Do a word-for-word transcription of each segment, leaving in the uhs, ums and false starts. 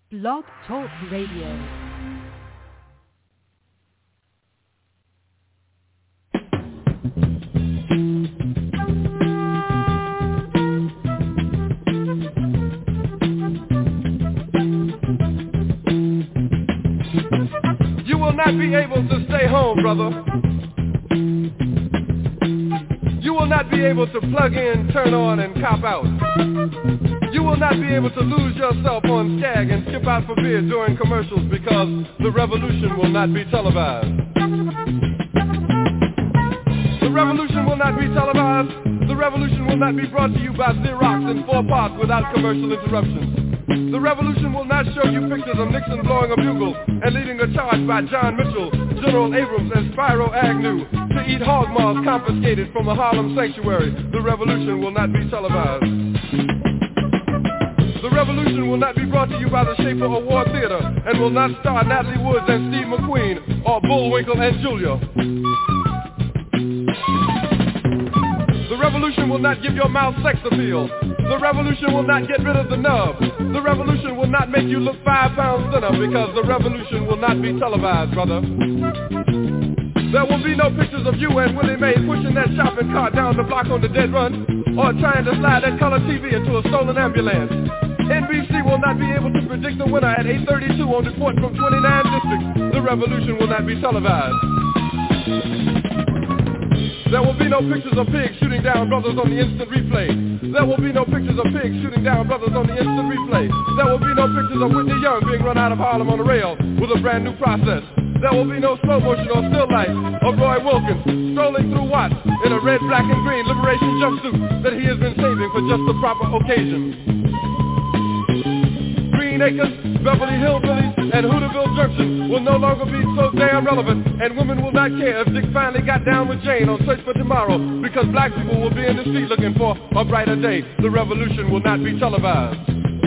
Blog Talk Radio. Not be able to stay home, brother. You will not be able to plug in, turn on, and cop out. You will not be able to lose yourself on Skag and skip out for beer during commercials because the revolution will not be televised. The revolution will not be televised. The revolution will not be brought to you by Xerox in four parts without commercial interruptions. The revolution will not show you pictures of Nixon blowing a bugle and leading a charge by John Mitchell, General Abrams, and Spyro Agnew to eat hog maws confiscated from a Harlem sanctuary. The revolution will not be televised. The revolution will not be brought to you by the Schaefer Award Theater and will not star Natalie Woods and Steve McQueen or Bullwinkle and Julia. The revolution will not give your mouth sex appeal. The revolution will not get rid of the nub. The revolution will not make you look five pounds thinner because the revolution will not be televised, brother. There will be no pictures of you and Willie Mae pushing that shopping cart down the block on the dead run or trying to slide that color T V into a stolen ambulance. N B C will not be able to predict the winner at eight thirty-two on report from twenty-nine districts. The revolution will not be televised. There will be no pictures of pigs shooting down brothers on the instant replay. There will be no pictures of pigs shooting down brothers on the instant replay. There will be no pictures of Whitney Young being run out of Harlem on a rail with a brand new process. There will be no slow motion or still life of Roy Wilkins strolling through Watts in a red, black, and green liberation jumpsuit that he has been saving for just the proper occasion. Green Acres, Beverly Hillbillies, and Hooterville Junction will no longer be so damn relevant, and women will not care if Dick finally got down with Jane on Search for Tomorrow, because black people will be in the street looking for a brighter day. The revolution will not be televised.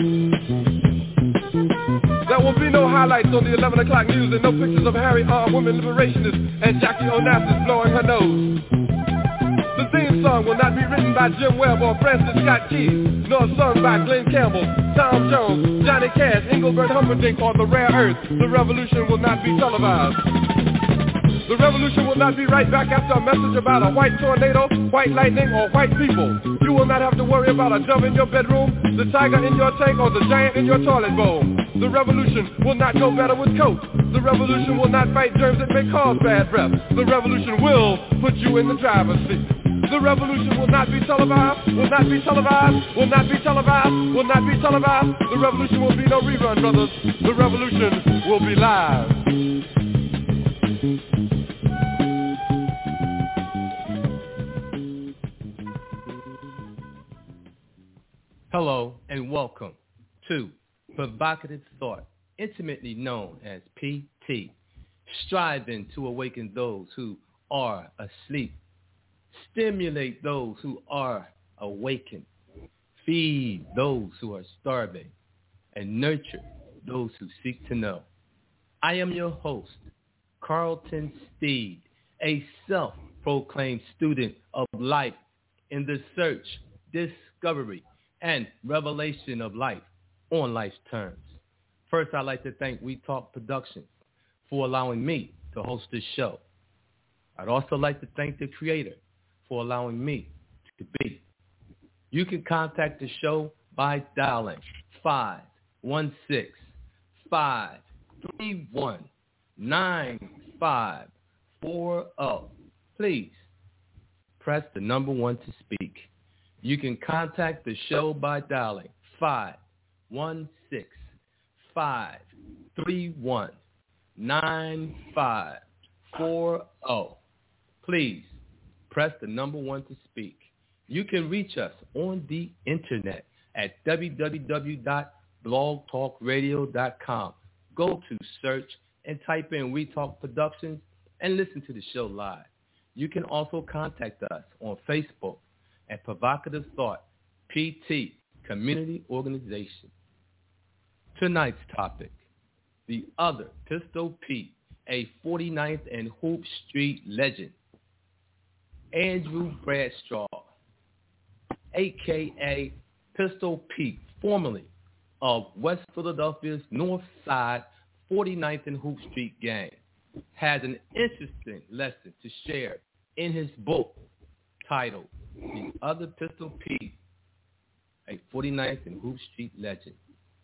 There will be no highlights on the eleven o'clock news and no pictures of Harry armed women liberationists and Jackie Onassis blowing her nose. The theme song will not be written by Jim Webb or Francis Scott Key, nor sung by Glenn Campbell, Tom Jones, Johnny Cash, Engelbert Humperdinck, or The Rare Earth. The revolution will not be televised. The revolution will not be right back after a message about a white tornado, white lightning, or white people. You will not have to worry about a dove in your bedroom, the tiger in your tank, or the giant in your toilet bowl. The revolution will not go better with Coke. The revolution will not fight germs that may cause bad breath. The revolution will put you in the driver's seat. The revolution will not be televised, will not be televised, will not be televised, will not be televised. The revolution will be no rerun, brothers. The revolution will be live. Hello and welcome to Provocative Thought, intimately known as P T, striving to awaken those who are asleep, stimulate those who are awakened, feed those who are starving, and nurture those who seek to know. I am your host, Carlton Steed, a self-proclaimed student of life in the search, discovery, and revelation of life on life's terms. First, I'd like to thank We Talk Productions for allowing me to host this show. I'd also like to thank the creator for allowing me to be. You can contact the show by dialing five one six, five three one, nine five four zero. Please press the number one to speak. You can contact the show by dialing five one six, five three one, nine five four zero. Please press the number one to speak. You can reach us on the internet at w w w dot blog talk radio dot com. Go to search and type in We Talk Productions and listen to the show live. You can also contact us on Facebook at Provocative Thought P T Community Organization. Tonight's topic, the other Pistol Pete, a forty-ninth and Hoop Street legend, Andrew Bradshaw, a k a. Pistol Pete, formerly of West Philadelphia's North Side forty-ninth and Hoop Street gang, has an interesting lesson to share in his book titled The Other Pistol Pete, a forty-ninth and Hoop Street legend.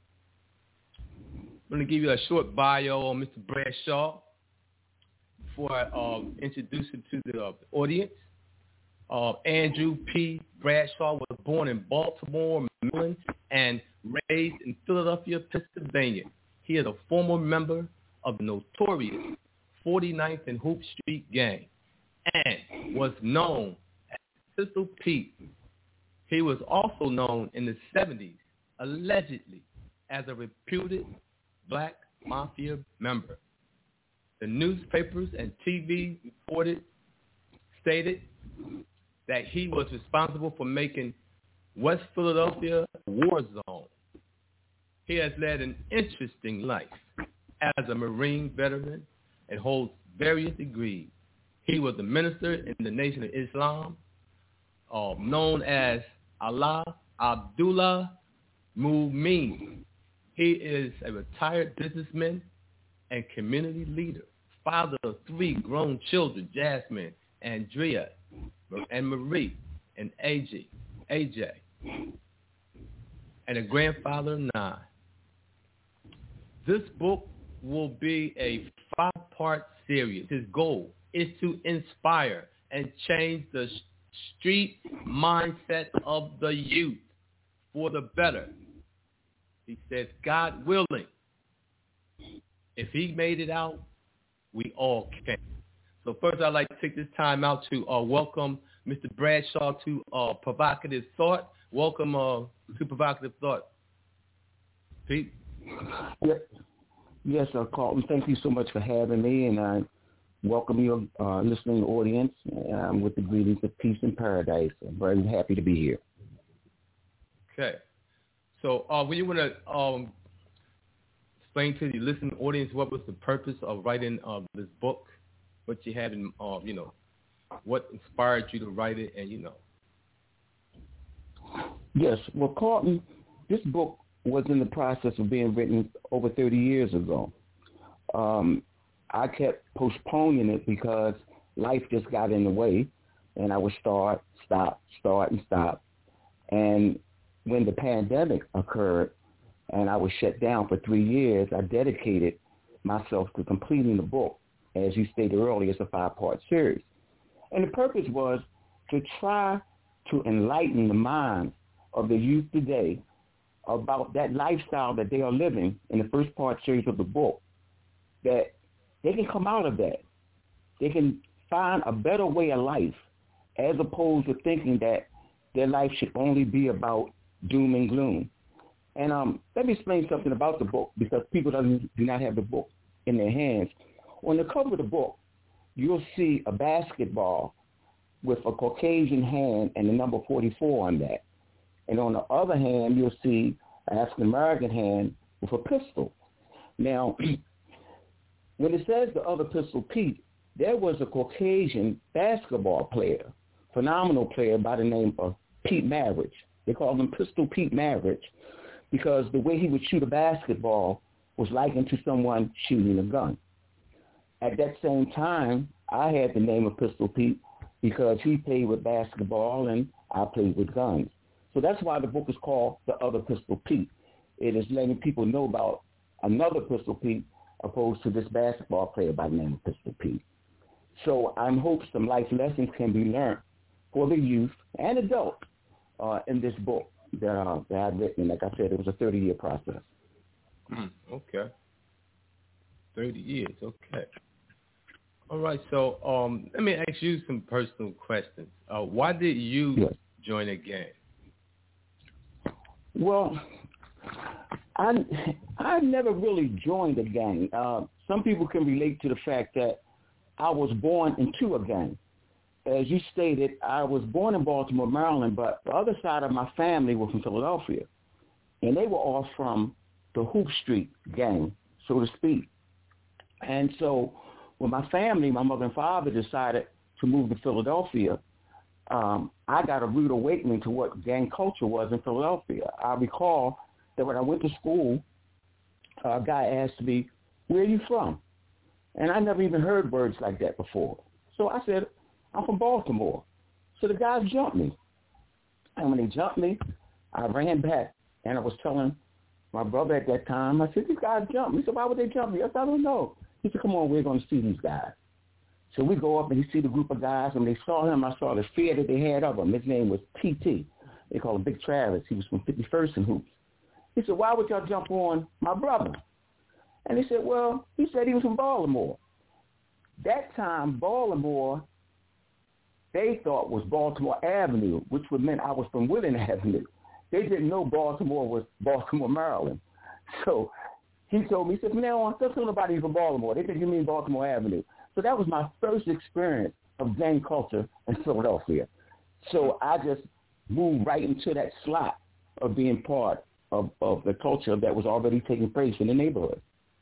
I'm going to give you a short bio on Mister Bradshaw before I um, introduce him to the uh, audience. Uh, Andrew P. Bradshaw was born in Baltimore, Maryland, and raised in Philadelphia, Pennsylvania. He is a former member of the notorious forty-ninth and Hoop Street gang and was known as Pistol Pete. He was also known in the seventies, allegedly, as a reputed black mafia member. The newspapers and T V reported, stated that he was responsible for making West Philadelphia a war zone. He has led an interesting life as a Marine veteran and holds various degrees. He was a minister in the Nation of Islam, uh, known as Allah Abdullah Mumin. He is a retired businessman and community leader, father of three grown children, Jasmine, Andrea, and Marie, and A J, A J, and a grandfather of nine. This book will be a five-part series. His goal is to inspire and change the street mindset of the youth for the better. He says, God willing, if he made it out, we all can. So first, I'd like to take this time out to uh, welcome Mister Bradshaw to uh, Provocative Thought. Welcome uh, to Provocative Thought. Pete? Yes, yes uh, Carlton, thank you so much for having me, and I welcome your uh, listening audience um, with the greetings of peace and paradise. I'm very happy to be here. Okay. So uh, when you want to um, explain to the listening audience what was the purpose of writing uh, this book, what you had in, uh, you know, what inspired you to write it, and, you know. Yes. Well, Carlton, this book was in the process of being written over thirty years ago. Um, I kept postponing it because life just got in the way, and I would start, stop, start, and stop. And when the pandemic occurred and I was shut down for three years, I dedicated myself to completing the book. As you stated earlier, it's a five-part series. And the purpose was to try to enlighten the minds of the youth today about that lifestyle that they are living in the first part series of the book, that they can come out of that. They can find a better way of life as opposed to thinking that their life should only be about doom and gloom. And um, let me explain something about the book because people doesn't, do not have the book in their hands. On the cover of the book, you'll see a basketball with a Caucasian hand and the number forty-four on that. And on the other hand, you'll see an African-American hand with a pistol. Now, when it says the other Pistol Pete, there was a Caucasian basketball player, phenomenal player by the name of Pete Maravich. They called him Pistol Pete Maravich because the way he would shoot a basketball was likened to someone shooting a gun. At that same time, I had the name of Pistol Pete because he played with basketball and I played with guns. So that's why the book is called The Other Pistol Pete. It is letting people know about another Pistol Pete opposed to this basketball player by the name of Pistol Pete. So I hope some life lessons can be learned for the youth and adults uh, in this book that, uh, that I've written. Like I said, it was a thirty-year process. Mm, okay. thirty years, okay. All right, so um, let me ask you some personal questions. Uh, why did you yes. join a gang? Well, I I never really joined a gang. Uh, some people can relate to the fact that I was born into a gang. As you stated, I was born in Baltimore, Maryland, but the other side of my family was from Philadelphia, and they were all from the Hoop Street gang, so to speak. And so when my family, my mother and father, decided to move to Philadelphia, um, I got a rude awakening to what gang culture was in Philadelphia. I recall that when I went to school, a guy asked me, "Where are you from?" And I never even heard words like that before. So I said, "I'm from Baltimore." So the guys jumped me. And when they jumped me, I ran back, and I was telling my brother at that time, I said, "These guys jumped me." He said, "Why would they jump me?" I said, "I don't know." He said, "Come on, we're going to see these guys." So we go up, and he see the group of guys, and they saw him. I saw the fear that they had of him. His name was P T. They call him Big Travis. He was from fifty-first and Hoops. He said, "Why would y'all jump on my brother?" And he said, "Well, he said he was from Baltimore." That time, Baltimore, they thought was Baltimore Avenue, which would mean I was from Woodland Avenue. They didn't know Baltimore was Baltimore, Maryland. So he told me, he said, "From now on, don't tell nobody from Baltimore. They think you mean Baltimore Avenue." So that was my first experience of gang culture in Philadelphia. So I just moved right into that slot of being part of, of the culture that was already taking place in the neighborhood.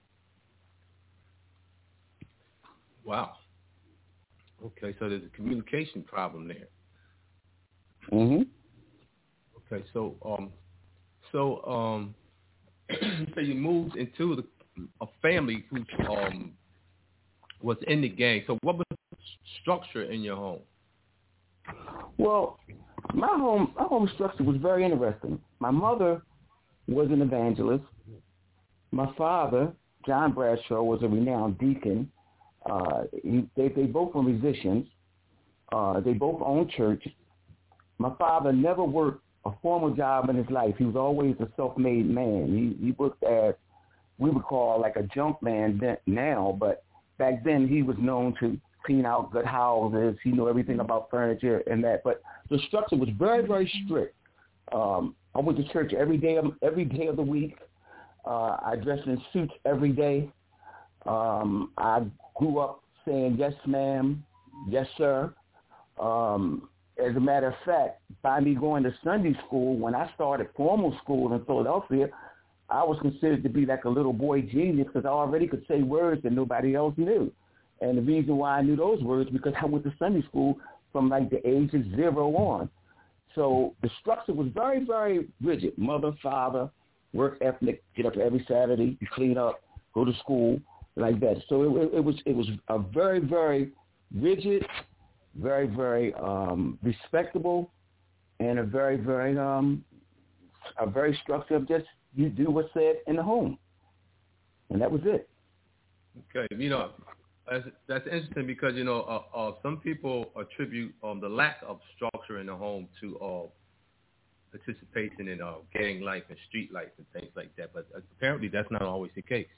Wow. Okay, so there's a communication problem there. Mhm. Okay, so um, so um, so you moved into the, a family who um was in the gang. So what was the structure in your home? Well, my home my home structure was very interesting. My mother was an evangelist. My father, John Bradshaw, was a renowned deacon. Uh, he, they, they both were musicians. Uh, they both owned church. My father never worked a formal job in his life. He was always a self-made man. He, he worked as, we would call like a junk man now, but back then he was known to clean out good houses. He knew everything about furniture and that. But the structure was very, very strict. Um, I went to church every day of, every day of the week. Uh, I dressed in suits every day. Um, I grew up saying, "Yes, ma'am," "Yes, sir." Um, as a matter of fact, by me going to Sunday school, when I started formal school in Philadelphia, I was considered to be like a little boy genius because I already could say words that nobody else knew. And the reason why I knew those words because I went to Sunday school from like the age of zero on. So the structure was very, very rigid. Mother, father, work ethic, get up every Saturday, you clean up, go to school, like that. So it, it was it was a very, very rigid, very, very um, respectable, and a very, very um, a very structure of just you do what's said in the home, and that was it. Okay, you know, that's, that's interesting because you know uh, uh, some people attribute um, the lack of structure in the home to uh, participation in uh, gang life and street life and things like that, but apparently that's not always the case.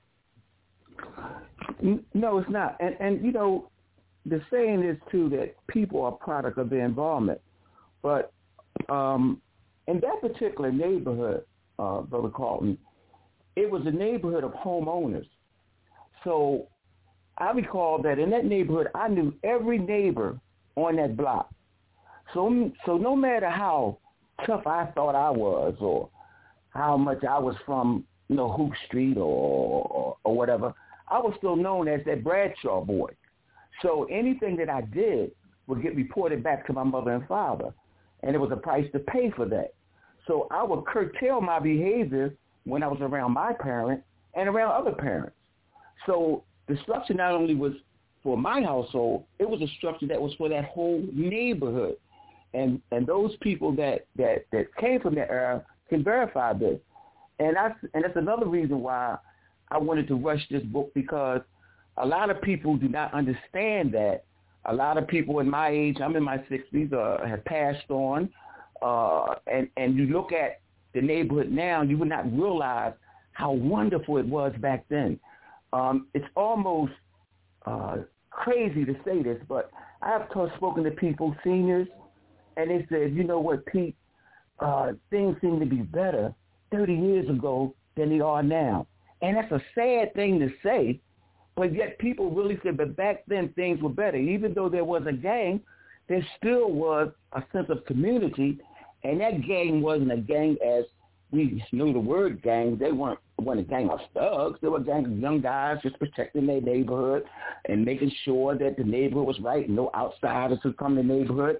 No, it's not. And, and, you know, the saying is, too, that people are a product of their involvement. But um, in that particular neighborhood, uh, Brother Carlton, it was a neighborhood of homeowners. So I recall that in that neighborhood, I knew every neighbor on that block. So, so no matter how tough I thought I was or how much I was from, you know, Hoop Street or, or, or whatever, I was still known as that Bradshaw boy. So anything that I did would get reported back to my mother and father, and there was a price to pay for that. So I would curtail my behavior when I was around my parent and around other parents. So the structure not only was for my household, it was a structure that was for that whole neighborhood. And and those people that, that, that came from that era can verify this. And that's, and that's another reason why I wanted to rush this book, because a lot of people do not understand that. A lot of people in my age, I'm in my sixties, uh, have passed on. Uh, and, and you look at the neighborhood now, you would not realize how wonderful it was back then. Um, it's almost uh, crazy to say this, but I've t- spoken to people, seniors, and they said, "You know what, Pete, uh, things seem to be better thirty years ago than they are now." And that's a sad thing to say, but yet people really said, but back then things were better. Even though there was a gang, there still was a sense of community, and that gang wasn't a gang as we knew the word gang. They weren't, weren't a gang of thugs. They were a gang of young guys just protecting their neighborhood and making sure that the neighborhood was right and no outsiders could come to the neighborhood.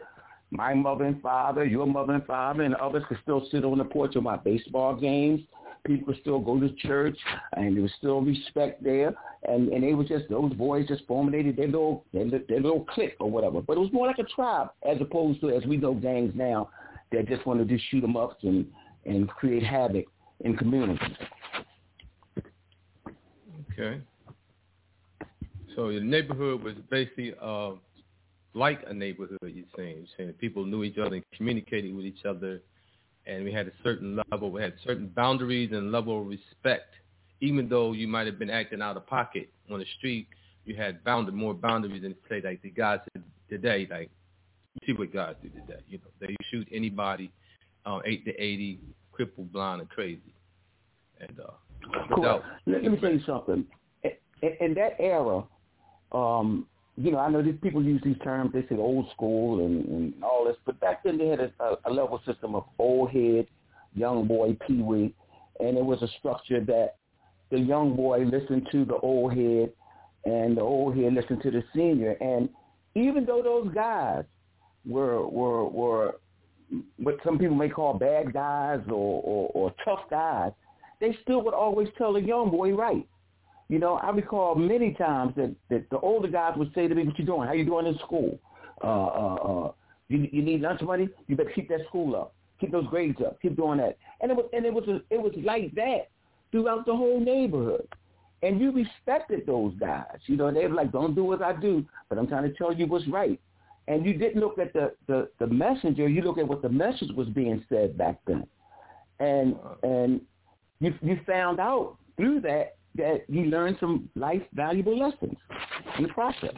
my mother and father, your mother and father, and others could still sit on the porch of my baseball games. People could still go to church, and there was still respect there. And, and they were just, those boys just formulated their little, their, their little clique or whatever. But it was more like a tribe as opposed to, as we know, gangs now that just want to just shoot them up and, and create havoc in communities. Okay. So your neighborhood was basically uh, like a neighborhood, you're saying. You're saying people knew each other and communicated with each other, and we had a certain level, we had certain boundaries and level of respect. Even though you might have been acting out of pocket on the street, you had bounded more boundaries than, say, like the guys today. Like, you see what guys do today. You know, they shoot anybody, uh, eight to eighty, crippled, blind, and crazy. And uh, without, let, let me tell you something. In, in that era, um, you know, I know these people use these terms. They say old school and, and all this, but back then they had a, a level system of old head, young boy, peewee, and it was a structure that the young boy listened to the old head, and the old head listened to the senior. And even though those guys were were were what some people may call bad guys or, or, or tough guys, they still would always tell the young boy right. You know, I recall many times that, that the older guys would say to me, "What you doing? How you doing in school? Uh, uh, uh, you, you need lunch money? You better keep that school up. Keep those grades up. Keep doing that." And it was and it was a, it was like that throughout the whole neighborhood. And you respected those guys. You know, they were like, "Don't do as I do, but I'm trying to tell you what's right." And you didn't look at the, the, the messenger. You look at what the message was being said back then. And and you you found out through that that you learned some life valuable lessons in the process.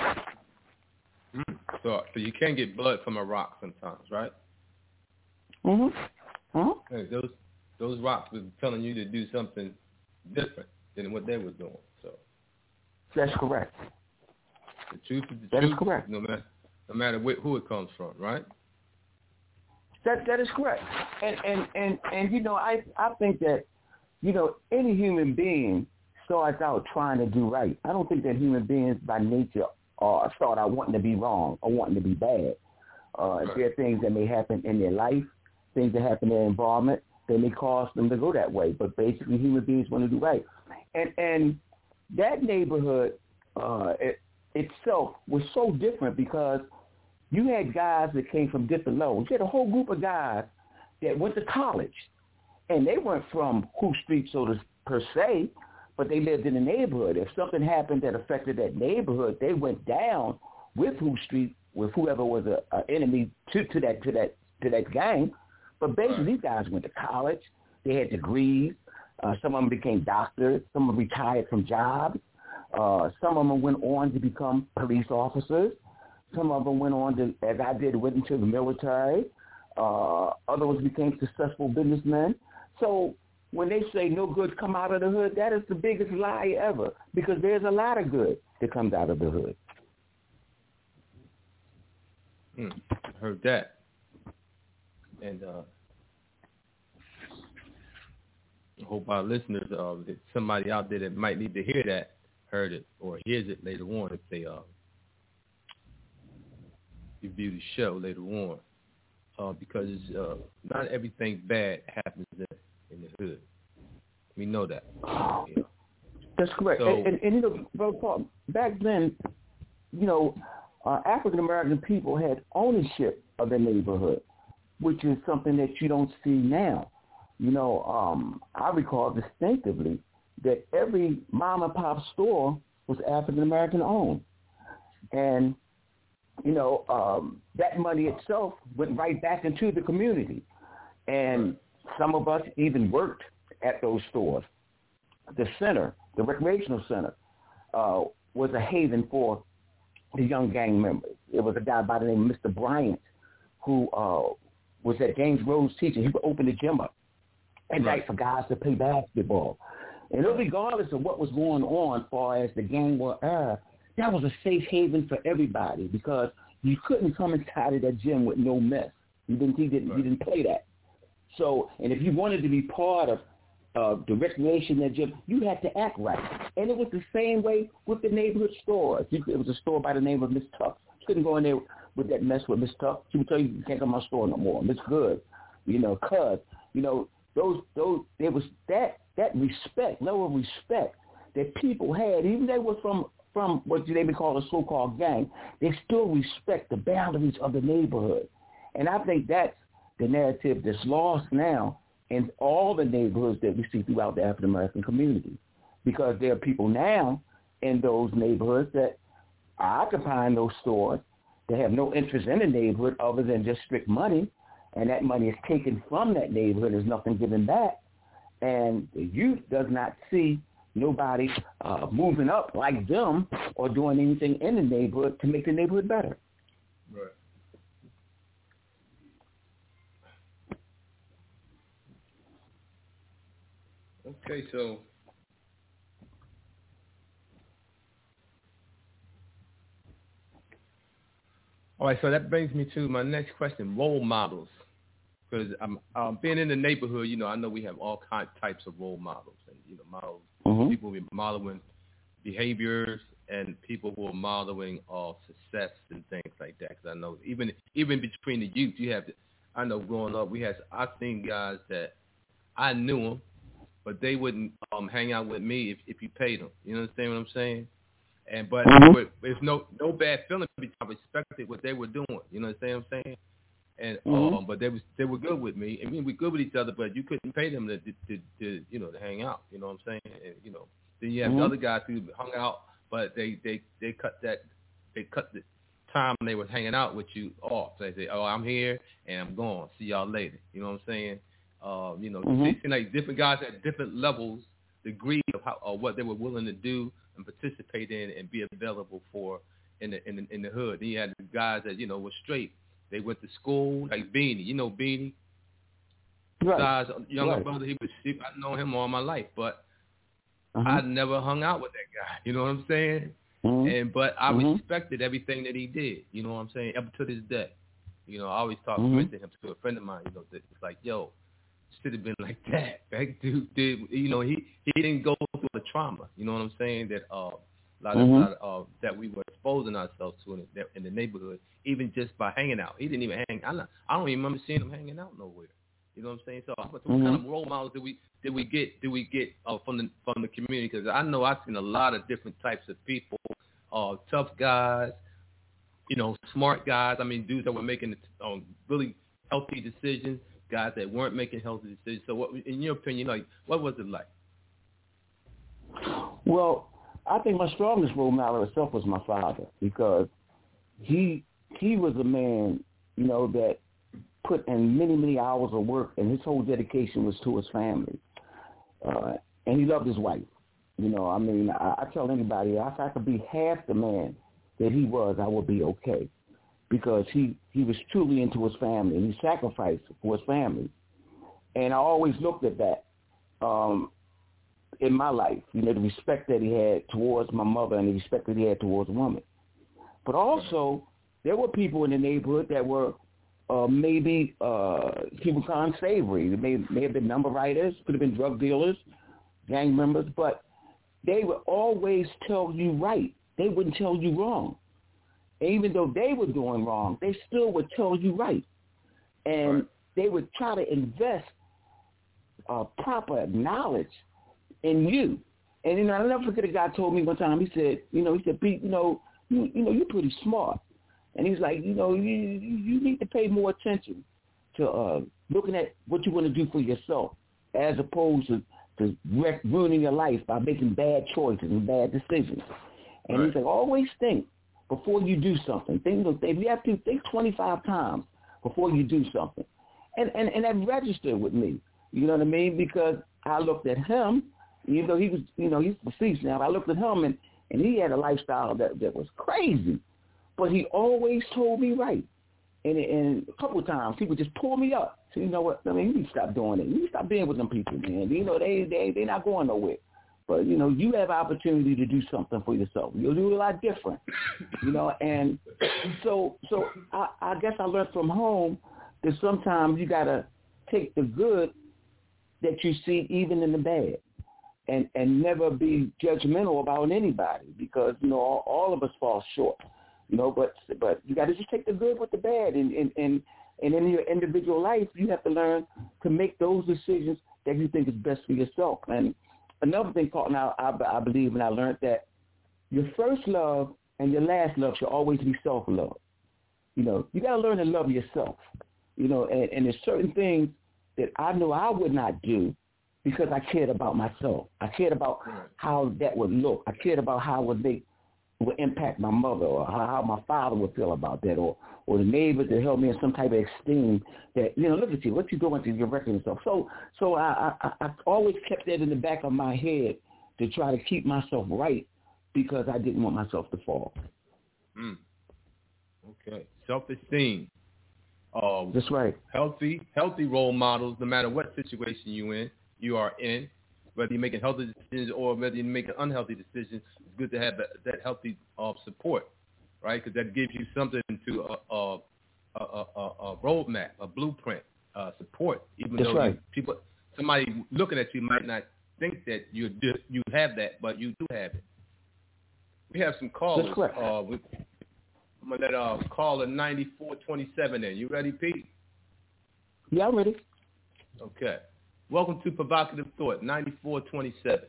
So, so you can't get blood from a rock sometimes, right? Mm-hmm. Uh-huh. Hey, those those rocks were telling you to do something different than what they were doing. So that's correct. The truth is the that truth. That is correct. No matter no matter wh- who it comes from, right? That that is correct. And and, and, and you know, I I think that, you know, any human being starts out trying to do right. I don't think that human beings by nature are start out wanting to be wrong or wanting to be bad. Uh, right. There are things that may happen in their life, things that happen in their environment, that may cause them to go that way. But basically, human beings want to do right. And and that neighborhood uh, it, itself was so different because you had guys that came from different levels. You had a whole group of guys that went to college, and they weren't from Who Street, so to per se, but they lived in the neighborhood. If something happened that affected that neighborhood, they went down with Who Street, with whoever was a, a enemy to, to that to that to that gang. But basically, these guys went to college. They had degrees. Uh, some of them became doctors. Some of them retired from jobs. Uh, some of them went on to become police officers. Some of them went on to, as I did, went into the military. Uh, others became successful businessmen. So when they say no good come out of the hood, that is the biggest lie ever, because there's a lot of good that comes out of the hood. Hmm. Heard that. And uh, I hope our listeners, uh, that somebody out there that might need to hear that, heard it or hears it later on if they uh, review the show later on. Uh, because uh, not everything bad happens in, in the hood. We know that. You know. That's correct. So, and, and, and, you know, Brother Paul, back then, you know, uh, African-American people had ownership of their neighborhood, which is something that you don't see now. You know, um, I recall distinctively that every mom and pop store was African-American owned. And you know, um, that money itself went right back into the community. And some of us even worked at those stores. The center, the recreational center, uh, was a haven for the young gang members. It was a guy by the name of Mister Bryant who uh, was at James Rhodes teaching. He would open the gym up at night for guys to play basketball. And regardless of what was going on as far as the gang war era, that was a safe haven for everybody because you couldn't come inside of that gym with no mess. You didn't, you didn't, you didn't play that. So, and if you wanted to be part of uh, the recreation in that gym, you had to act right. And it was the same way with the neighborhood stores. You, it was a store by the name of Miss Tuck's. You couldn't go in there would that mess with Miss Tuck? She would tell you, you can't come to my store no more. Miss Good, you know, cuz, you know, those, those, there was that, that respect, level of respect that people had, even they were from, from what they would call a so-called gang, they still respect the boundaries of the neighborhood. And I think that's the narrative that's lost now in all the neighborhoods that we see throughout the African-American community, because there are people now in those neighborhoods that are occupying those stores that have no interest in the neighborhood other than just strict money, and that money is taken from that neighborhood. There's nothing given back, and the youth does not see nobody uh, moving up like them or doing anything in the neighborhood to make the neighborhood better. Right. Okay, so all right, so that brings me to my next question: role models. Because I'm um, being in the neighborhood, you know, I know we have all kinds types of role models, and you know, models mm-hmm. people who are modeling behaviors, and people who are modeling uh, success and things like that. Because I know even even between the youth, you have. I know growing up, we had I seen guys that I knew them, but they wouldn't um, hang out with me if, if you paid them. You understand what I'm saying? And but mm-hmm. there's no no bad feeling because I respected what they were doing. You know what I'm saying? And mm-hmm. um, but they was they were good with me. I mean, we good with each other, but you couldn't pay them to, to, to, to you know to hang out. You know what I'm saying? And, you know, then you have mm-hmm. the other guys who hung out, but they, they, they cut that they cut the time they was hanging out with you off. So they say, oh, I'm here and I'm gone. See y'all later. You know what I'm saying? Uh, you know, mm-hmm. they seem like different guys at different levels, degree of how or what they were willing to do and participate in and be available for in the in the, in the hood. Then you had the guys that you know were straight. They went to school like Beanie. You know Beanie. Right. Size younger right. brother. He was. I've known him all my life, but uh-huh. I never hung out with that guy. You know what I'm saying? Mm-hmm. And but I mm-hmm. respected everything that he did. You know what I'm saying? Up to this day. You know, I always talk mm-hmm. mention him to a friend of mine. You know, that it's like, yo, should have been like that. That dude did. You know, he he didn't go through the trauma. You know what I'm saying? That uh, a lot of, mm-hmm. lot of uh, that we were exposing ourselves to in the, in the neighborhood, even just by hanging out. He didn't even hang. I don't, I don't even remember seeing him hanging out nowhere. You know what I'm saying? So, what mm-hmm. kind of role models did we did we get? Did we get uh, from the from the community? Because I know I've seen a lot of different types of people, uh, tough guys, you know, smart guys. I mean, dudes that were making um, really healthy decisions, guys that weren't making healthy decisions. So, what, in your opinion, like, what was it like? Well, I think my strongest role model itself was my father, because he he was a man, you know, that put in many, many hours of work, and his whole dedication was to his family. Uh, and he loved his wife. You know, I mean, I, I tell anybody, if I could be half the man that he was, I would be okay, because he, he was truly into his family, and he sacrificed for his family. And I always looked at that um, in my life, you know, the respect that he had towards my mother and the respect that he had towards a woman. But also, there were people in the neighborhood that were uh, maybe uh, people kind of savory. They may, may have been number writers, could have been drug dealers, gang members, but they would always tell you right. They wouldn't tell you wrong. And even though they were doing wrong, they still would tell you right. And right. they would try to invest uh, proper knowledge in you. And, you know, I'll never forget a guy told me one time, he said, you know, he said, Pete, you know, you, you know, you're pretty smart. And he's like, you know, you, you need to pay more attention to uh, looking at what you want to do for yourself, as opposed to, to ruining your life by making bad choices and bad decisions. And right. he's like, always think before you do something. Think, if you have to, think twenty-five times before you do something. And, and, and that registered with me, you know what I mean? Because I looked at him, even though he was, you know, he's deceased now, I looked at him and, and he had a lifestyle that, that was crazy. But he always told me right. And, and a couple of times he would just pull me up. So, you know what, I mean, you need to stop doing it. You need to stop being with them people, man. You know, they, they, they're not going nowhere. But, you know, you have opportunity to do something for yourself. You'll do a lot different, you know. And so so I, I guess I learned from home that sometimes you got to take the good that you see even in the bad, and, and never be judgmental about anybody, because, you know, all, all of us fall short. You know, but but you got to just take the good with the bad, and and and and in your individual life, you have to learn to make those decisions that you think is best for yourself. And another thing, Carlton, I, I, I believe, and I learned that your first love and your last love should always be self-love. You know, you got to learn to love yourself. You know, and, and there's certain things that I know I would not do because I cared about myself. I cared about how that would look. I cared about how it would make, would impact my mother, or how, how my father would feel about that, or or the neighbors that held me in some type of esteem that, you know, look at you, what you doing to your record and stuff. So so I, I, I always kept that in the back of my head to try to keep myself right because I didn't want myself to fall. Mm. Okay. Self-esteem. Uh, That's right. Healthy, healthy role models, no matter what situation you in, you are in, whether you're making healthy decisions or whether you're making unhealthy decisions, it's good to have that, that healthy uh, support, right? Because that gives you something to uh, uh, a, a, a, a roadmap, a blueprint, uh, support. Even That's though right. you, people, somebody looking at you might not think that you do, you have that, but you do have it. We have some callers. That's correct. Uh, with, I'm gonna let uh, caller ninety-four twenty-seven in. You ready, Pete? Yeah, I'm ready. Okay. Welcome to Provocative Thought, ninety-four twenty-seven.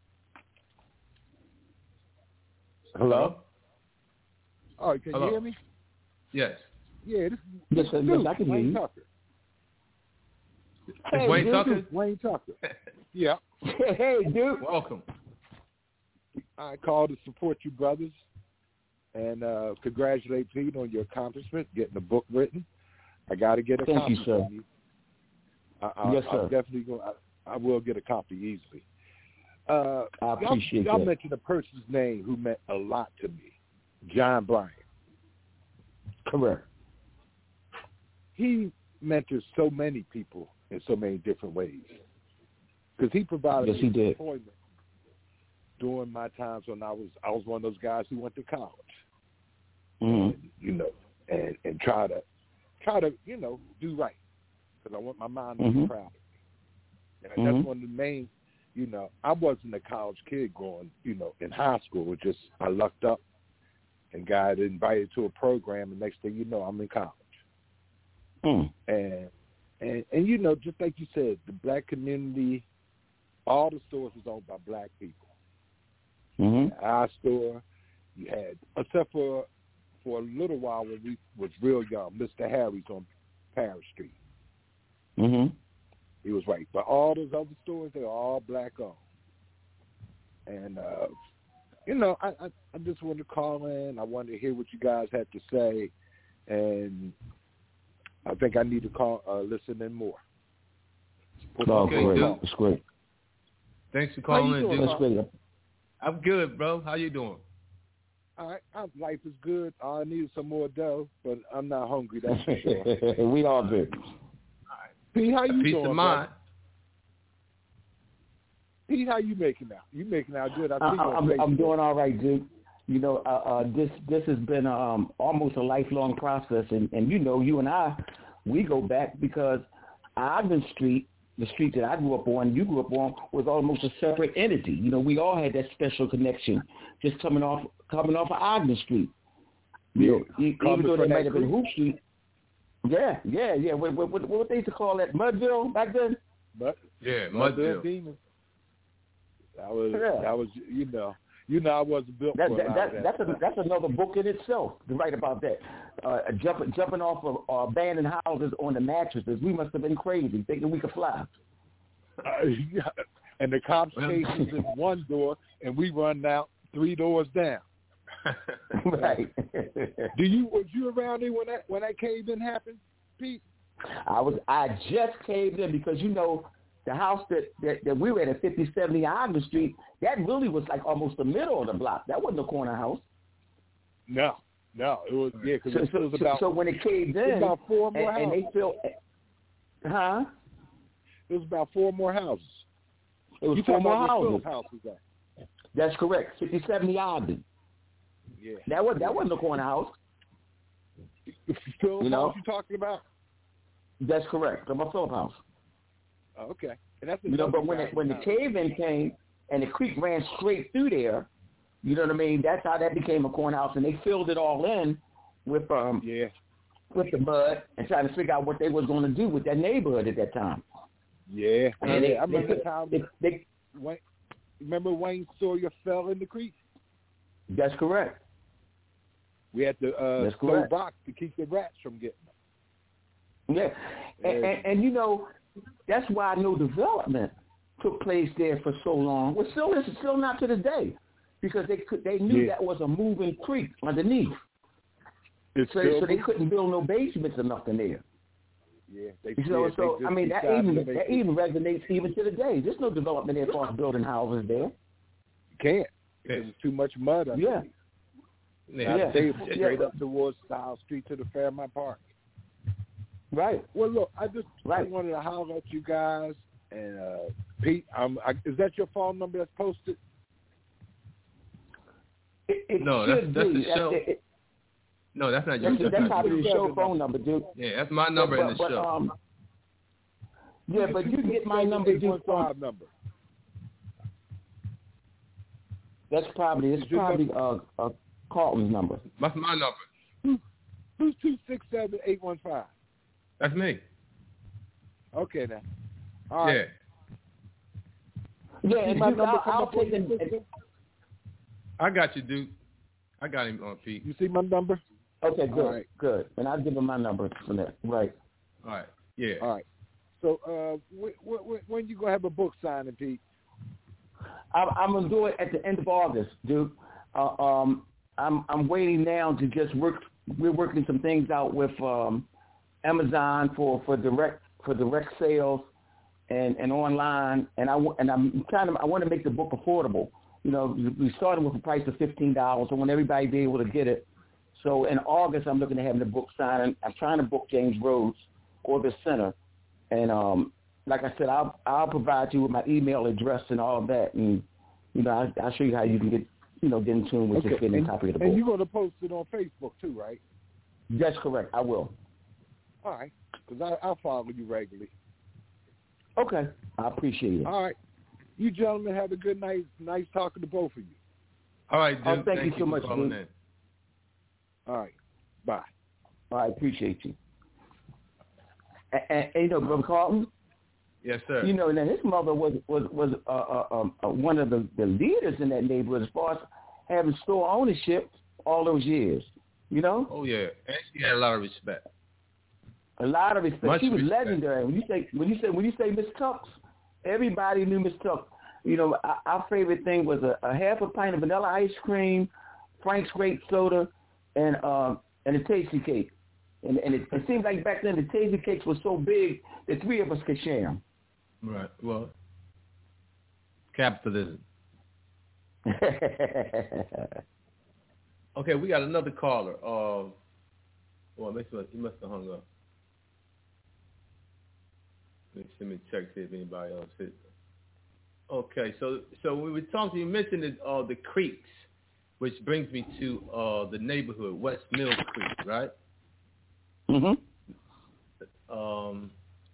Hello? Oh, can Hello. you hear me? Yes. Yeah, this is Yes, sir. Yes, Duke, I can hear Wayne you. Tucker. Hey, Wayne dude. Tucker? Wayne Tucker. Yeah. Hey, dude. Welcome. I called to support you brothers and uh, congratulate Pete on your accomplishment, getting a book written. I got to get a Thank copy you, sir. from you. I, I, Yes, sir. I'm definitely going. I, I will get a copy easily. Uh, I appreciate y'all, y'all that. mentioned a person's name who meant a lot to me, John Bryant. Correct. He mentors so many people in so many different ways because he provided Yes, he me did. employment during my times when I was I was one of those guys who went to college. Mm-hmm. And, you know, and, and try to try to you know do right because I want my mom to Mm-hmm. be proud of me. And Mm-hmm. that's one of the main. You know, I wasn't a college kid going. You know, in high school, it just I lucked up and got invited to a program, and next thing you know, I'm in college. Mm. And and and you know, just like you said, the black community, all the stores was owned by black people. Mm-hmm. Our store, you had, except for for a little while when we was real young, Mister Harry's on Paris Street. Mm-hmm. He was right. But all those other stores, they were all black owned. And, uh, you know, I, I, I just wanted to call in. I wanted to hear what you guys had to say. And I think I need to call, uh, listen in more. Oh, Okay, great. dude. That's great. Thanks for How you calling in, doing? dude. That's great. I'm good, bro. How you doing? All right, I, life is good. I need some more dough, but I'm not hungry. That's for sure. We all good. Pete, how you Peace doing, of mind. brother? Pete, how you making out? You making out good? I I, see you on I'm, I'm Facebook. doing all right, dude. You know, uh, uh, this this has been um, almost a lifelong process, and, and you know, you and I, we go back because Ogden Street, the street that I grew up on, you grew up on, was almost a separate entity. You know, we all had that special connection, just coming off coming off of Ogden Street. You know, e- even though they might have been Hoop Street. Yeah, yeah, yeah. What, what, what, what they used to call that, Mudville back then? But Yeah, Mudville Mudville. Demon. That was Yeah. that was you know you know I wasn't built That, for a that, lot that, of that. that's a, that's another book in itself to write about that. Uh, jumping jumping off of uh, abandoned houses on the mattresses. We must have been crazy, thinking we could fly. Uh, yeah. And the cops Well- chased us in one door, and we run out three doors down. Right. Do you was you around there when that when that cave in happened, Pete? I was I just caved in because you know the house that, that, that we were at at fifty seventy Ogden Street, that really was like almost the middle of the block. That wasn't a corner house. No, no, it was yeah because So, it, so, was so, about so when it caved it was in, about four more and, and houses. they felt, huh? It was about four more houses. It was You four talking more about where houses. Phil's house was at? That's correct. fifty seventy Ogden. Yeah, That was that wasn't a corner house. Phil's You know? house you talking about? That's correct. From a Philip house. Oh, okay, and that's You know, another but when guy it, when the in town. cave in came and the creek ran straight through there, You know what I mean? That's how that became a cornhouse, and they filled it all in with um yeah with the mud and trying to figure out what they was going to do with that neighborhood at that time. Yeah, and yeah. they, I remember they, the time. They, they, Wayne, remember Wayne Sawyer fell in the creek? That's correct. We had to uh, That's throw correct. rocks to keep the rats from getting them. Yeah, and, and, and you know, that's why no development took place there for so long. Well, still is still not to this day, because they could they knew Yeah. that was a moving creek underneath. It's So, still so they moving. couldn't build no basements or nothing there. Yeah, they, You know, yeah, so they I mean that decided even to make that it- even resonates even to the day. There's no development there as far as building houses there. You can't because there's too much mud underneath. Yeah. Yeah. They Yeah. straight up towards South Street to the Fairmont Park. Right. Well, look, I just Right. wanted to holler at you guys. And uh, Pete, um, I, is that your phone number that's posted? It, it No, that's- should that's be. the show. That's, it, No, that's not your. that's, That's that's not probably your. the show phone number, dude. Yeah, that's my number but, in the but, show. Um, yeah, but you can get my number, dude. eight one five From, number. that's probably it's Is your probably uh, uh Carlton's number. That's my number. Who's two six seven eight one five? That's me. Okay, now. All right. Yeah. Yeah, See and my Duke, number I'll, come I'll up on take your an, system? I got you, Duke. I got him on Pete. You see my number? Okay, good, All right. good. And I'll give him my number for that. Right. All right. Yeah. All right. So uh, when, when, when you gonna have a book signing, Pete? I'm, I'm gonna do it at the end of August, Duke. Uh, um, I'm I'm waiting now to just work. We're working some things out with um, Amazon for, for direct for direct sales and, and online. And I and I'm kind of I want to make the book affordable. You know, we started with a price of fifteen dollars. I want everybody to be able to get it. So in August, I'm looking to have the book signing. I'm trying to book James Rhodes or the center. And um, like I said, I'll I'll provide you with my email address and all that, and you know I'll, I'll show you how you can get you know get in tune with Okay. just getting and, a copy of the and book. you're gonna post it on Facebook too, right? That's correct. I will. All right, because I I follow you regularly. Okay, I appreciate it. All right, you gentlemen have a good night. Nice talking to both of you. All right, Duke. Oh, thank you so for much, calling Duke. in. All right, bye. I appreciate you. And, and, and you know, Brother Carlton, Yes, sir. you know, now his mother was was was uh, uh, um, uh, one of the, the leaders in that neighborhood as far as having store ownership all those years. You know, Oh yeah, and she had a lot of respect. a lot of respect. Much She was respect. legendary. When you say when you say when you say Miss Tucks, everybody knew Miss Tucks. You know, our, our favorite thing was a, a half a pint of vanilla ice cream, Frank's grape soda, and um, and a tasty cake. And, and it, it seems like back then the tasty cakes were so big that three of us could share them. Right. Well, capitalism. Okay, we got another caller. Uh, well, he must, he must have hung up. Let me, let me check see if anybody else hit. Okay, so so we were talking. You mentioned the, uh, the creeks, which brings me to uh, the neighborhood, West Mill Creek, right? Mhm. Um,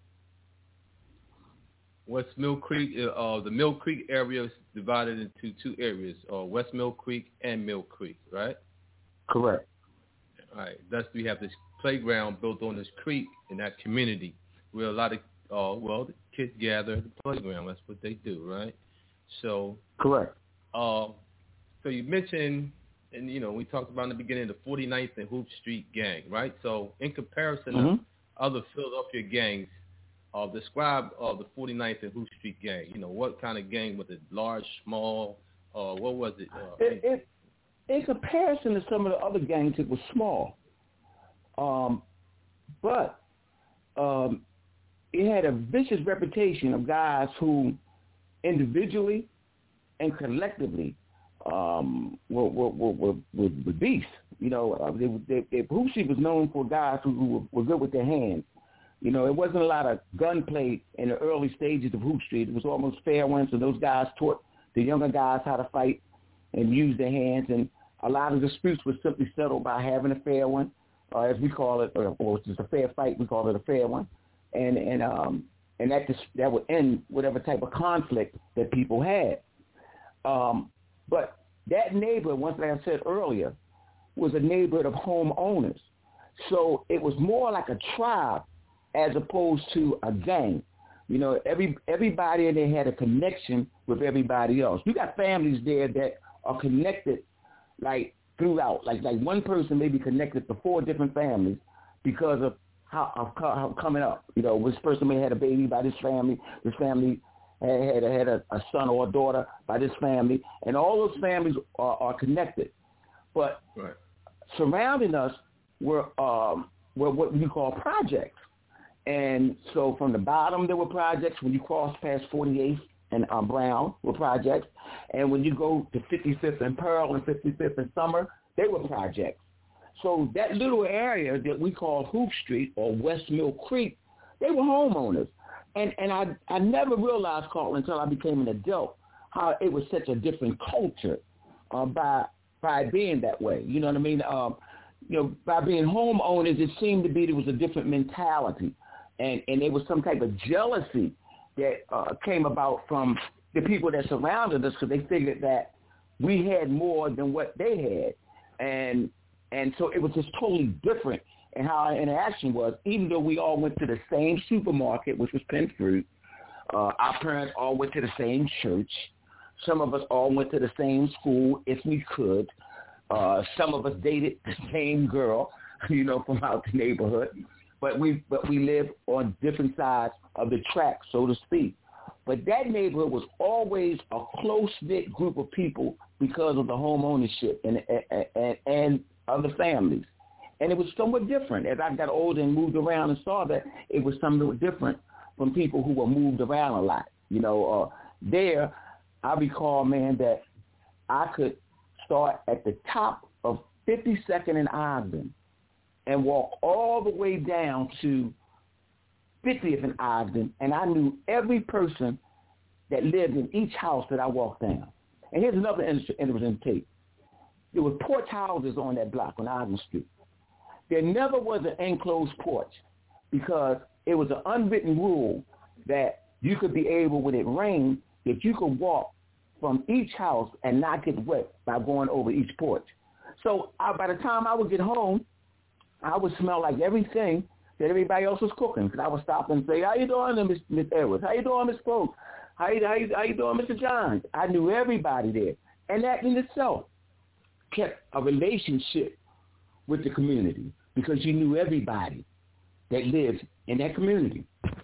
West Mill Creek, uh, the Mill Creek area is divided into two areas, uh, West Mill Creek and Mill Creek, right? Correct. All right. Thus, we have this playground built on this creek in that community where a lot of, uh, well, the kids gather at the playground. That's what they do, right? So, Correct. uh, so you mentioned, and, you know, we talked about in the beginning, the forty-ninth and Hoop Street gang, right? So, in comparison Mhm. to other Philadelphia gangs, uh, describe uh, the forty-ninth and Hoop Street gang. You know, what kind of gang was it? Large, small? Uh, what was it? Uh, It, it, in comparison to some of the other gangs, it was small. Um, but um, it had a vicious reputation of guys who individually and collectively um, were, were, were, were, were, were beasts. You know, uh, they, they, they, Hoop Street was known for guys who, who were, were good with their hands. You know, it wasn't a lot of gunplay in the early stages of Hoop Street. It was almost fair ones, and those guys taught the younger guys how to fight and use their hands. And a lot of disputes were simply settled by having a fair one, uh, as we call it, or, or just a fair fight. We call it a fair one, and and um and that just, that would end whatever type of conflict that people had. Um, but that neighborhood, once like I said earlier, was a neighborhood of homeowners. So it was more like a tribe as opposed to a gang. You know, every everybody in there had a connection with everybody else. You got families there that are connected, like, throughout. Like, like one person may be connected to four different families because of how, of how coming up. You know, this person may have had a baby by this family. This family had, had, had a, a son or a daughter by this family. And all those families are, are connected. But right. surrounding us were, um, were what we call projects. And so from the bottom, there were projects. When you cross past forty-eighth and um, Brown were projects. And when you go to fifty-fifth and Pearl and fifty-fifth and Summer, they were projects. So that little area that we call Hoop Street or West Mill Creek, they were homeowners. And and I, I never realized, Carl, until I became an adult, how it was such a different culture uh, by by being that way. You know what I mean? Um, you know, by being homeowners, it seemed to be there was a different mentality. And, and there was some type of jealousy that uh, came about from the people that surrounded us because they figured that we had more than what they had. And and so it was just totally different in how our interaction was, even though we all went to the same supermarket, which was Penn Fruit. Uh, our parents all went to the same church. Some of us all went to the same school if we could. Uh, some of us dated the same girl, you know, from out the neighborhood. But we but we lived on different sides of the track, so to speak. But that neighborhood was always a close-knit group of people because of the home ownership and, and, and other families. And it was somewhat different. As I got older and moved around and saw that, it was somewhat different from people who were moved around a lot. You know, uh, there, I recall, man, that I could start at the top of fifty-second and Ogden and walk all the way down to fiftieth and Ogden, and I knew every person that lived in each house that I walked down. And here's another interesting tape. There were porch houses on that block on Ogden Street. There never was an enclosed porch because it was an unwritten rule that you could be able, when it rained, that you could walk from each house and not get wet by going over each porch. So I, by the time I would get home, I would smell like everything that everybody else was cooking. Because I would stop and say, how you doing, Miss Miss Edwards? How you doing, Miss Pope? How you, how, you, how you doing, Mister Johns? I knew everybody there. And that in itself kept a relationship with the community because you knew everybody that lived in that community.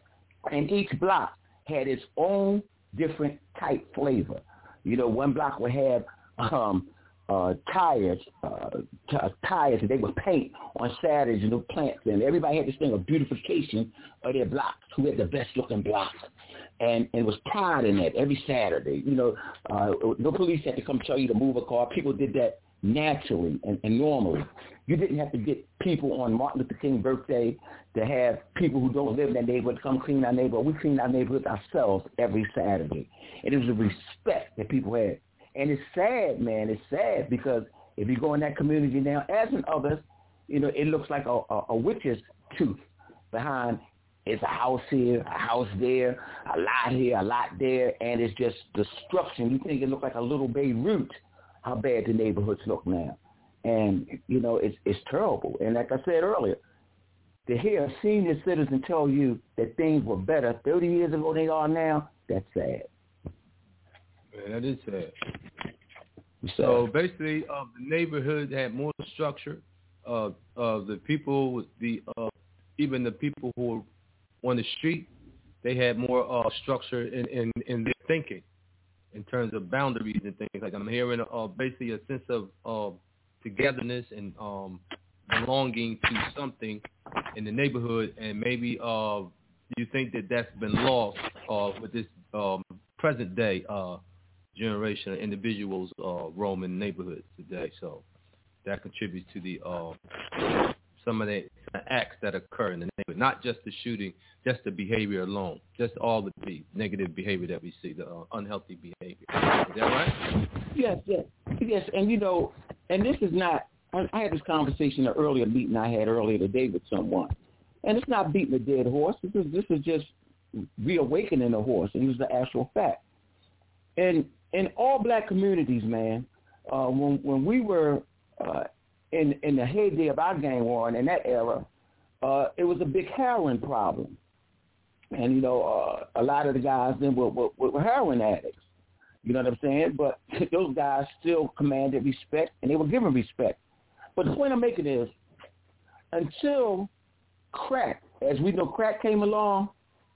And each block had its own different type flavor. You know, one block would have um, uh, tires, uh, t- tires that they would paint on Saturdays and those plants. And everybody had this thing of beautification of their blocks, who had the best looking blocks. And, and it was pride in that every Saturday. You know, uh, no police had to come tell you to move a car. People did that naturally and, and normally. You didn't have to get people on Martin Luther King's birthday to have people who don't live in that neighborhood come clean our neighborhood. We clean our neighborhood ourselves every Saturday. And it was a respect that people had. And it's sad, man. It's sad because if you go in that community now, as in others, you know, it looks like a, a, a witch's tooth behind. It's a house here, a house there, a lot here, a lot there, and it's just destruction. You think it looks like a little Beirut, how bad the neighborhoods look now. And, you know, it's it's terrible. And like I said earlier, to hear a senior citizen tell you that things were better thirty years ago than they are now, that's sad. Man, that is sad. So basically, uh, the neighborhood had more structure. Uh, uh, the people, the uh, even the people who were on the street, they had more uh, structure in, in, in their thinking in terms of boundaries and things like that. I'm hearing uh, basically a sense of uh, togetherness and um, belonging to something in the neighborhood, and maybe uh, you think that that's been lost uh, with this um, present day uh, generation of individuals uh, roaming neighborhoods today. So that contributes to the uh, some of the acts that occur in the neighborhood, not just the shooting, just the behavior alone, just all the, the negative behavior that we see, the uh, unhealthy behavior. Is that right? Yes, yes, yes. And, you know, and this is not, I, I had this conversation in an earlier meeting I had earlier today with someone, and it's not beating a dead horse. This is, this is just reawakening a horse, and this is the actual fact. And in all black communities, man, uh, when when we were uh, in in the heyday of our gang war and in that era, uh, it was a big heroin problem, and you know uh, a lot of the guys then were, were, were heroin addicts. You know what I'm saying? But those guys still commanded respect, and they were given respect. But the point I'm making is, until crack, as we know, crack came along,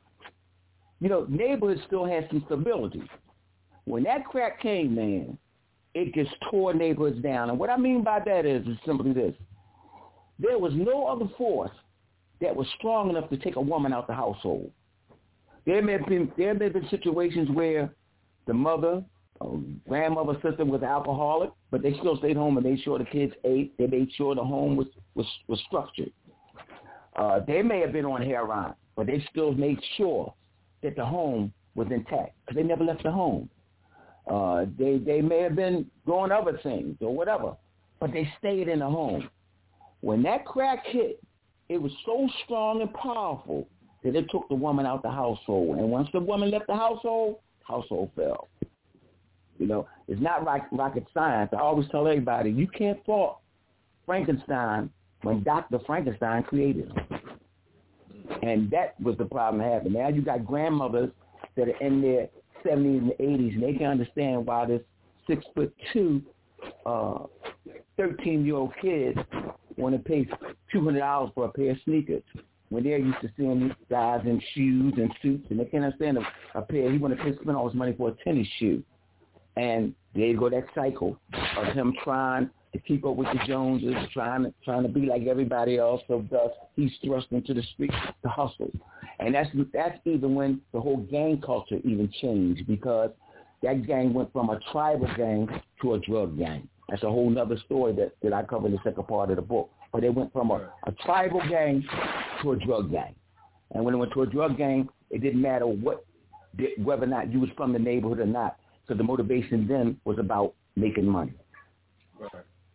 you know, neighborhoods still had some stability. When that crack came, man, it just tore neighborhoods down. And what I mean by that is, is simply this. There was no other force that was strong enough to take a woman out the household. There may have been, there may have been situations where the mother, or grandmother, sister was alcoholic, but they still stayed home and made sure the kids ate. They made sure the home was, was, was structured. Uh, they may have been on heroin, but they still made sure that the home was intact because they never left the home. Uh, they they may have been doing other things or whatever, but they stayed in the home. When that crack hit, it was so strong and powerful that it took the woman out the household. And once the woman left the household, household fell. You know, it's not like rocket science. I always tell everybody, you can't fault Frankenstein when Doctor Frankenstein created him. And that was the problem having. Now you got grandmothers that are in their seventies and eighties, and they can understand why this six foot two, uh, thirteen year old kid want to pay two hundred dollars for a pair of sneakers when they're used to seeing these guys in shoes and suits, and they can't understand a, a pair. He want to spend all his money for a tennis shoe, and there you go, that cycle of him trying to keep up with the Joneses, trying to trying to be like everybody else. So thus he's thrust into the street to hustle, and that's that's even when the whole gang culture even changed, because that gang went from a tribal gang to a drug gang. That's a whole nother story that, that I cover in the second part of the book. But they went from a, a tribal gang to a drug gang, and when it went to a drug gang, it didn't matter what whether or not you was from the neighborhood or not. So the motivation then was about making money. Right.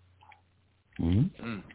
Mm-hmm. Mm.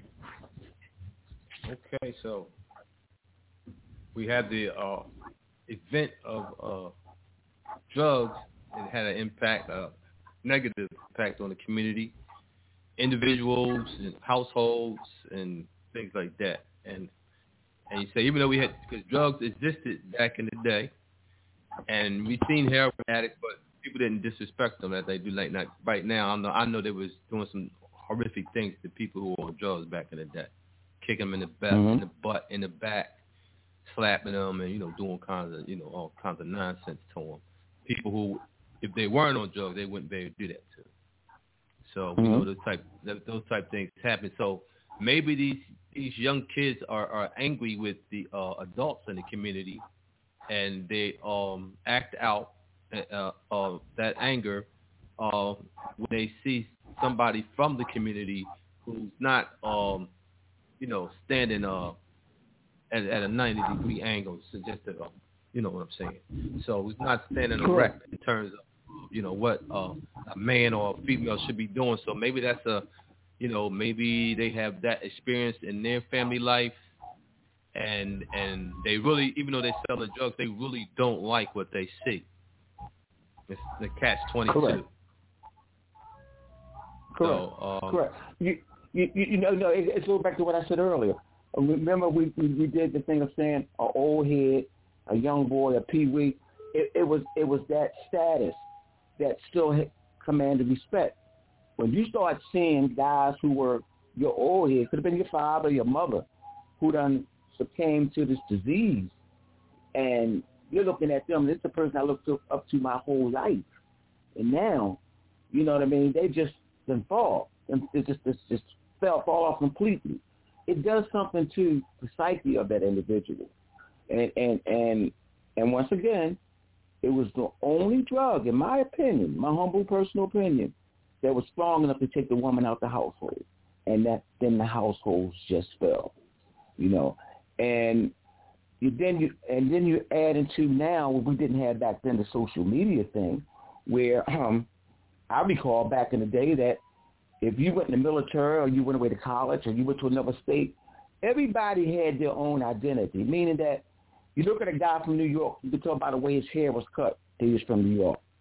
Okay, so we had the uh, event of uh, drugs. It had an impact, a negative impact on the community, individuals and households and things like that. And and you say, even though we had, because drugs existed back in the day, and we've seen heroin addicts, but people didn't disrespect them as they do like not, right now. I know I know they was doing some horrific things to people who were on drugs back in the day, kicking them in the back, mm-hmm. in the butt, in the back, slapping them, and you know, doing kinds of you know all kinds of nonsense to them. People who, if they weren't on drugs, they wouldn't be able to do that to them. So mm-hmm. you know those type those type things happen. So maybe these these young kids are, are angry with the uh, adults in the community, and they um, act out uh, uh, that anger uh, when they see somebody from the community who's not, um, you know, standing uh, at, at a ninety degree angle, so just to, uh, you know what I'm saying. So he's not standing erect in terms of, you know, what uh, a man or a female should be doing. So maybe that's a, you know, maybe they have that experience in their family life, and and they really, even though they sell the drugs, they really don't like what they see. It's the catch twenty-two. Correct. Correct. So, um, Correct. You, you, you know, no, it, it's going back to what I said earlier. Remember, we, we, we did the thing of saying an old head, a young boy, a peewee. It, it was it was that status that still commanded respect. When you start seeing guys who were your old head, could have been your father, your mother, who done succumbed to this disease, and you're looking at them, this is the person I looked up to my whole life, and now, you know what I mean, they just didn't fall. It just, it just fell, fall off completely. It does something to the psyche of that individual. And, and, and, and once again, it was the only drug, in my opinion, my humble personal opinion, that was strong enough to take the woman out the household. And that then the households just fell, you know. And you then you and then you add into now what we didn't have back then, the social media thing, where um, I recall back in the day that if you went in the military or you went away to college or you went to another state, everybody had their own identity, meaning that you look at a guy from New York, you can tell by the way his hair was cut that he was from New York.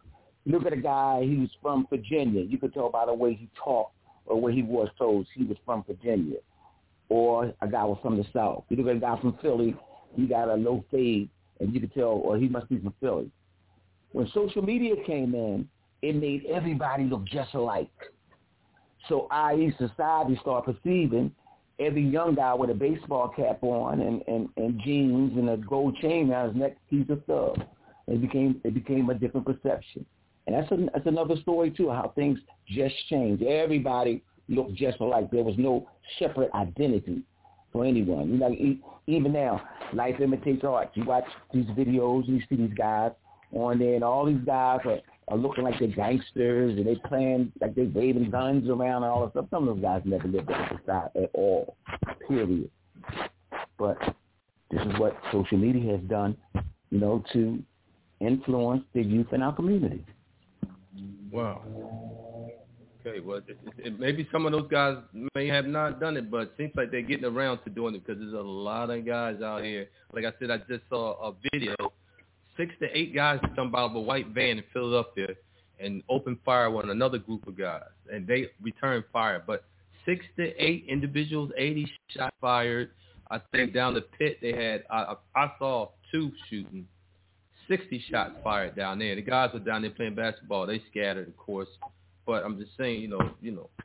Look at a guy, he was from Virginia. You could tell by the way he talked or where he wore clothes, he was from Virginia. Or a guy was from the South. You look at a guy from Philly, he got a low fade, and you could tell, or he must be from Philly. When social media came in, it made everybody look just alike. So that is, society started perceiving every young guy with a baseball cap on and, and, and jeans and a gold chain around his neck, he's a thug. It became it became a different perception. And that's, a, that's another story, too, how things just changed. Everybody looked just alike. There was no separate identity for anyone. You know, even now, life imitates art. You watch these videos and you see these guys on there, and all these guys are, are looking like they're gangsters, and they playing like they're waving guns around and all that stuff. Some of those guys never lived on the side at all, period. But this is what social media has done, you know, to influence the youth in our community. Wow. Okay, well, it, it, maybe some of those guys may have not done it, but it seems like they're getting around to doing it because there's a lot of guys out here. Like I said, I just saw a video. Six to eight guys jumped out of a white van in Philadelphia and opened fire on another group of guys, and they returned fire. But six to eight individuals, eighty shots fired. I think down the pit they had, I, I saw two shooting, sixty shots fired down there. The guys were down there playing basketball. They scattered, of course. But I'm just saying, you know, you know,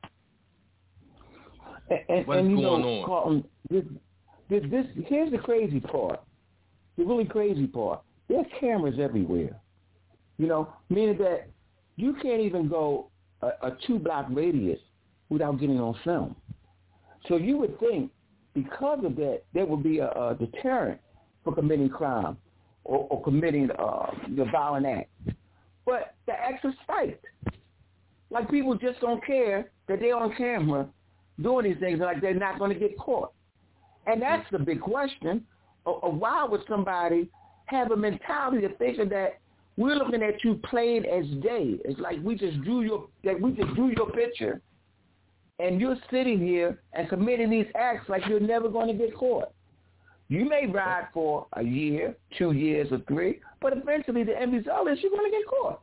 and, what's and, you going know, on? Carlton, this, this, this, here's the crazy part. The really crazy part. There's cameras everywhere. You know, meaning that you can't even go a, a two-block radius without getting on film. So you would think because of that, there would be a, a deterrent for committing crime or, or committing uh, the violent act. But the acts are spiked. Like people just don't care that they're on camera doing these things like they're not going to get caught. And that's the big question of, of why would somebody have a mentality of thinking that we're looking at you plain as day. It's like we just drew your that we just drew your picture, and you're sitting here and committing these acts like you're never going to get caught. You may ride for a year, two years, or three, but eventually the end result is you're going to get caught.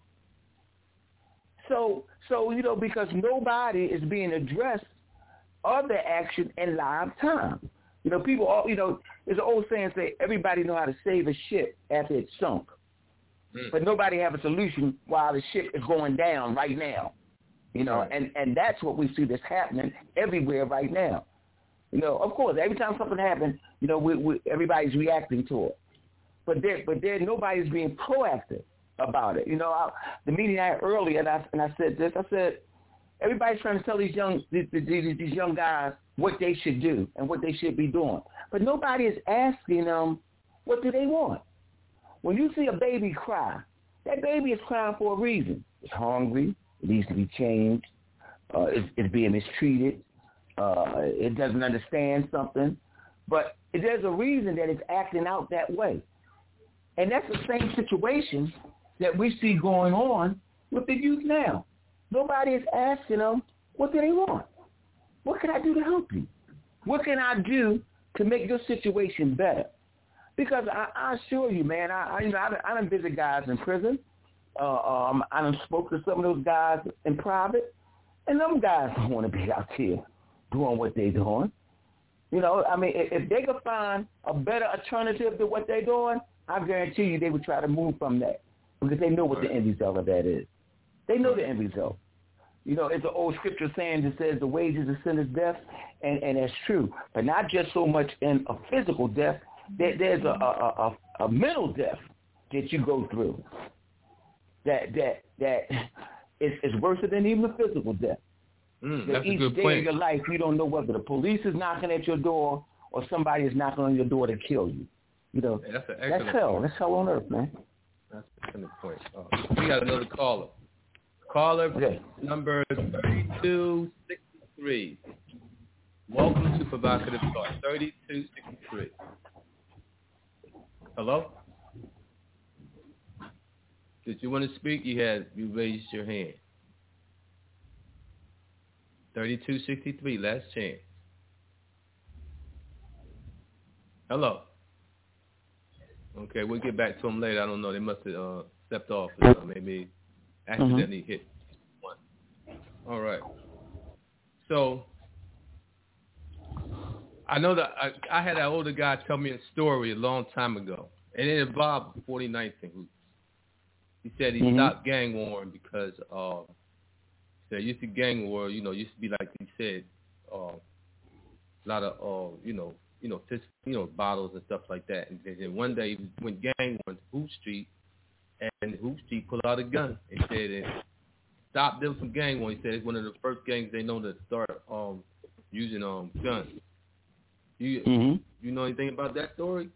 So, so you know, because nobody is being addressed of their action in live time. You know, people, all, you know, there's an old saying say everybody know how to save a ship after it's sunk, mm. but nobody have a solution while the ship is going down right now. You know, right. and, and that's what we see that's happening everywhere right now. You know, of course, every time something happens, you know, we, we, everybody's reacting to it, but there, but there, nobody's being proactive about it. You know, I, the meeting I had earlier, and I and I said this, I said everybody's trying to tell these young these, these, these young guys what they should do and what they should be doing. But nobody is asking them, what do they want? When you see a baby cry, that baby is crying for a reason. It's hungry. It needs to be changed. Uh, it's, it's being mistreated. Uh, it doesn't understand something. But there's a reason that it's acting out that way. And that's the same situation that we see going on with the youth now. Nobody is asking them, what do they want? What can I do to help you? What can I do to make your situation better? Because I, I assure you, man, I, I you know I, I done visit guys in prison. Uh, um, I done spoke to some of those guys in private, and them guys don't want to be out here doing what they're doing. You know, I mean, if, if they could find a better alternative to what they're doing, I guarantee you they would try to move from that because they know what the end result of that is. They know the end result. You know, it's an old scripture saying that says the wages of sin is death, and, and that's true. But not just so much in a physical death, there, there's a, a, a, a mental death that you go through that that that is, is worse than even a physical death. Mm, that's each a good day point. of your life, you don't know whether the police is knocking at your door or somebody is knocking on your door to kill you. You know, yeah, that's, that's hell. point. That's hell on earth, man. That's an excellent point. Uh, we got another caller. Caller okay. number thirty-two sixty-three. Welcome to Provocative Thought. thirty-two sixty-three. Hello? Did you want to speak? You had you raised your hand. thirty-two sixty-three, last chance. Hello. Okay, we'll get back to him later. I don't know. They must have uh, stepped off or something. Maybe accidentally mm-hmm. hit one. All right. So I know that I, I had an older guy tell me a story a long time ago, and it involved forty-ninth and Hoops. He said he mm-hmm. stopped gang warring because uh, he said used to gang war, you know, used to be like he said, uh, a lot of uh, you know, you know, fist, you know, bottles and stuff like that. And then one day he went gang warring to Hoop Street, and Hoop Street pulled out a gun and said it stopped them from gang warring. He said it's one of the first gangs they know to start um, using um guns. You mm-hmm. you know anything about that story?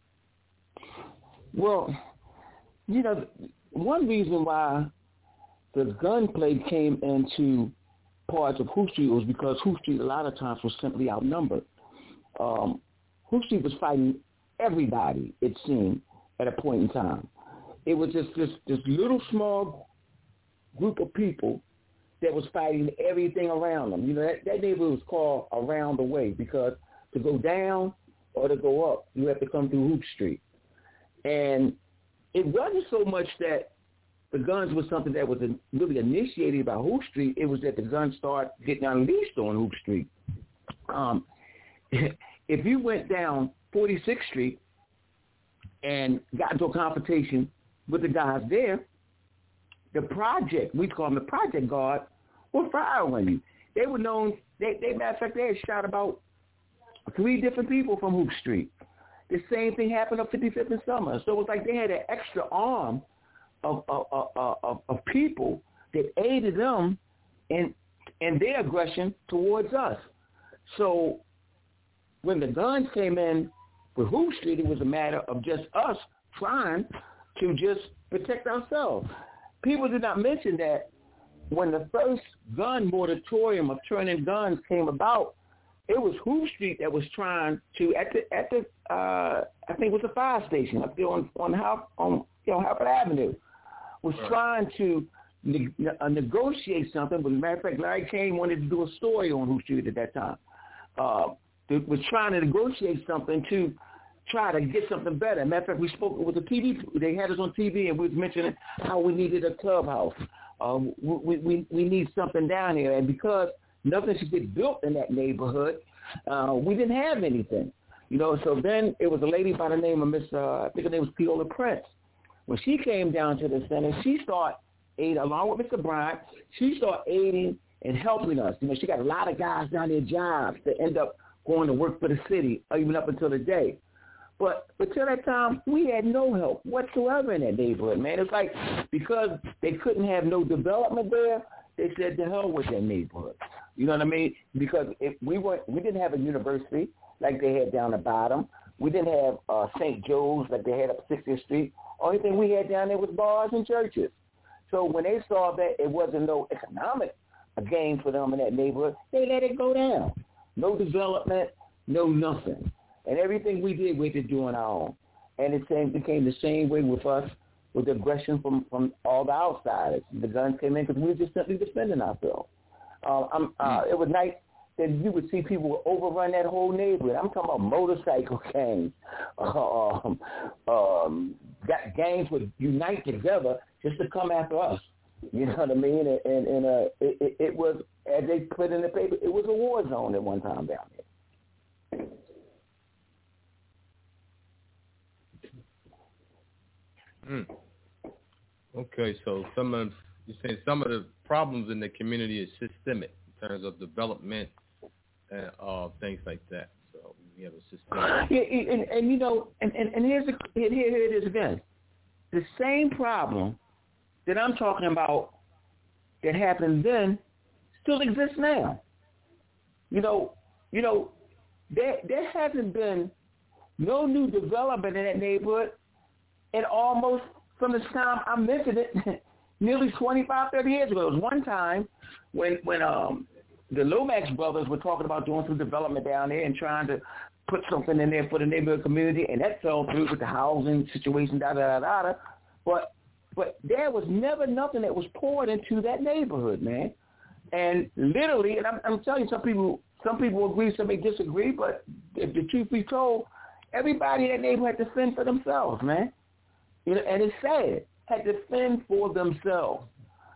Well, you know, one reason why the gunplay came into parts of Hoop Street was because Hoop Street a lot of times was simply outnumbered. Um, Hoop Street was fighting everybody, it seemed, at a point in time. It was just this, this little small group of people that was fighting everything around them. You know, that, that neighborhood was called Around the Way because to go down or to go up, you have to come through Hoop Street. And it wasn't so much that the guns was something that was really initiated by Hoop Street. It was that the guns started getting unleashed on Hoop Street. Um, if you went down forty-sixth Street and got into a confrontation with the guys there, the project, we call them the project guard, were firing you. They were known, they, they matter of fact, they had shot about three different people from Hoop Street. The same thing happened up fifty-fifth and Summer. So it was like they had an extra arm of of, of, of people that aided them in, in their aggression towards us. So when the guns came in with Hoop Street, it was a matter of just us trying to just protect ourselves. People did not mention that when the first gun moratorium of turning guns came about, it was Hoop Street that was trying to at the at the uh, I think it was a fire station up there on on Half on you know Harvard Avenue, was right. trying to ne- uh, negotiate something. But as a matter of fact, Larry King wanted to do a story on Hoop Street at that time. Uh, that was trying to negotiate something to try to get something better. As a matter of fact, we spoke with the T V. They had us on T V, and we was mentioning how we needed a clubhouse. Uh, we, we we need something down here, and because nothing should get built in that neighborhood, uh, we didn't have anything, you know. So then it was a lady by the name of Miss, uh, I think her name was Peola Prince. When she came down to the center, she started aiding, along with Mister Bryant, she started aiding and helping us. You know, she got a lot of guys down there jobs that end up going to work for the city, even up until the day. But until that time, we had no help whatsoever in that neighborhood, man. It's like because they couldn't have no development there, they said to hell with that neighborhood. You know what I mean? Because if we weren't, we didn't have a university like they had down the bottom. We didn't have uh, Saint Joe's like they had up sixtieth Street. Only thing we had down there was bars and churches. So when they saw that it wasn't no economic gain for them in that neighborhood, they let it go down. No development, no nothing. And everything we did, we had to do on our own. And it same, became the same way with us, with the aggression from, from all the outsiders. The guns came in because we were just simply defending ourselves. Uh, I'm, uh, it was nice that you would see people overrun that whole neighborhood. I'm talking about motorcycle gangs. Uh, um, um, gangs would unite together just to come after us. You know what I mean? And, and, and uh, it, it, it was, as they put in the paper, it was a war zone at one time down there. Mm. Okay, so some of you're saying some of the problems in the community is systemic in terms of development and uh, things like that. So we have a system. Yeah, and, and you know, and, and, and here's the, here, here it is again. The same problem that I'm talking about that happened then still exists now. You know, you know, there there hasn't been no new development in that neighborhood. And almost from the time I mentioned it, nearly twenty-five, thirty years ago. It was one time when when um, the Lomax brothers were talking about doing some development down there and trying to put something in there for the neighborhood community, and that fell through with the housing situation, da da da da. But but there was never nothing that was poured into that neighborhood, man. And literally, and I'm, I'm telling you, some people some people agree, some may disagree, but if the truth be told, everybody in that neighborhood had to fend for themselves, man. You know, and it's sad, had to fend for themselves.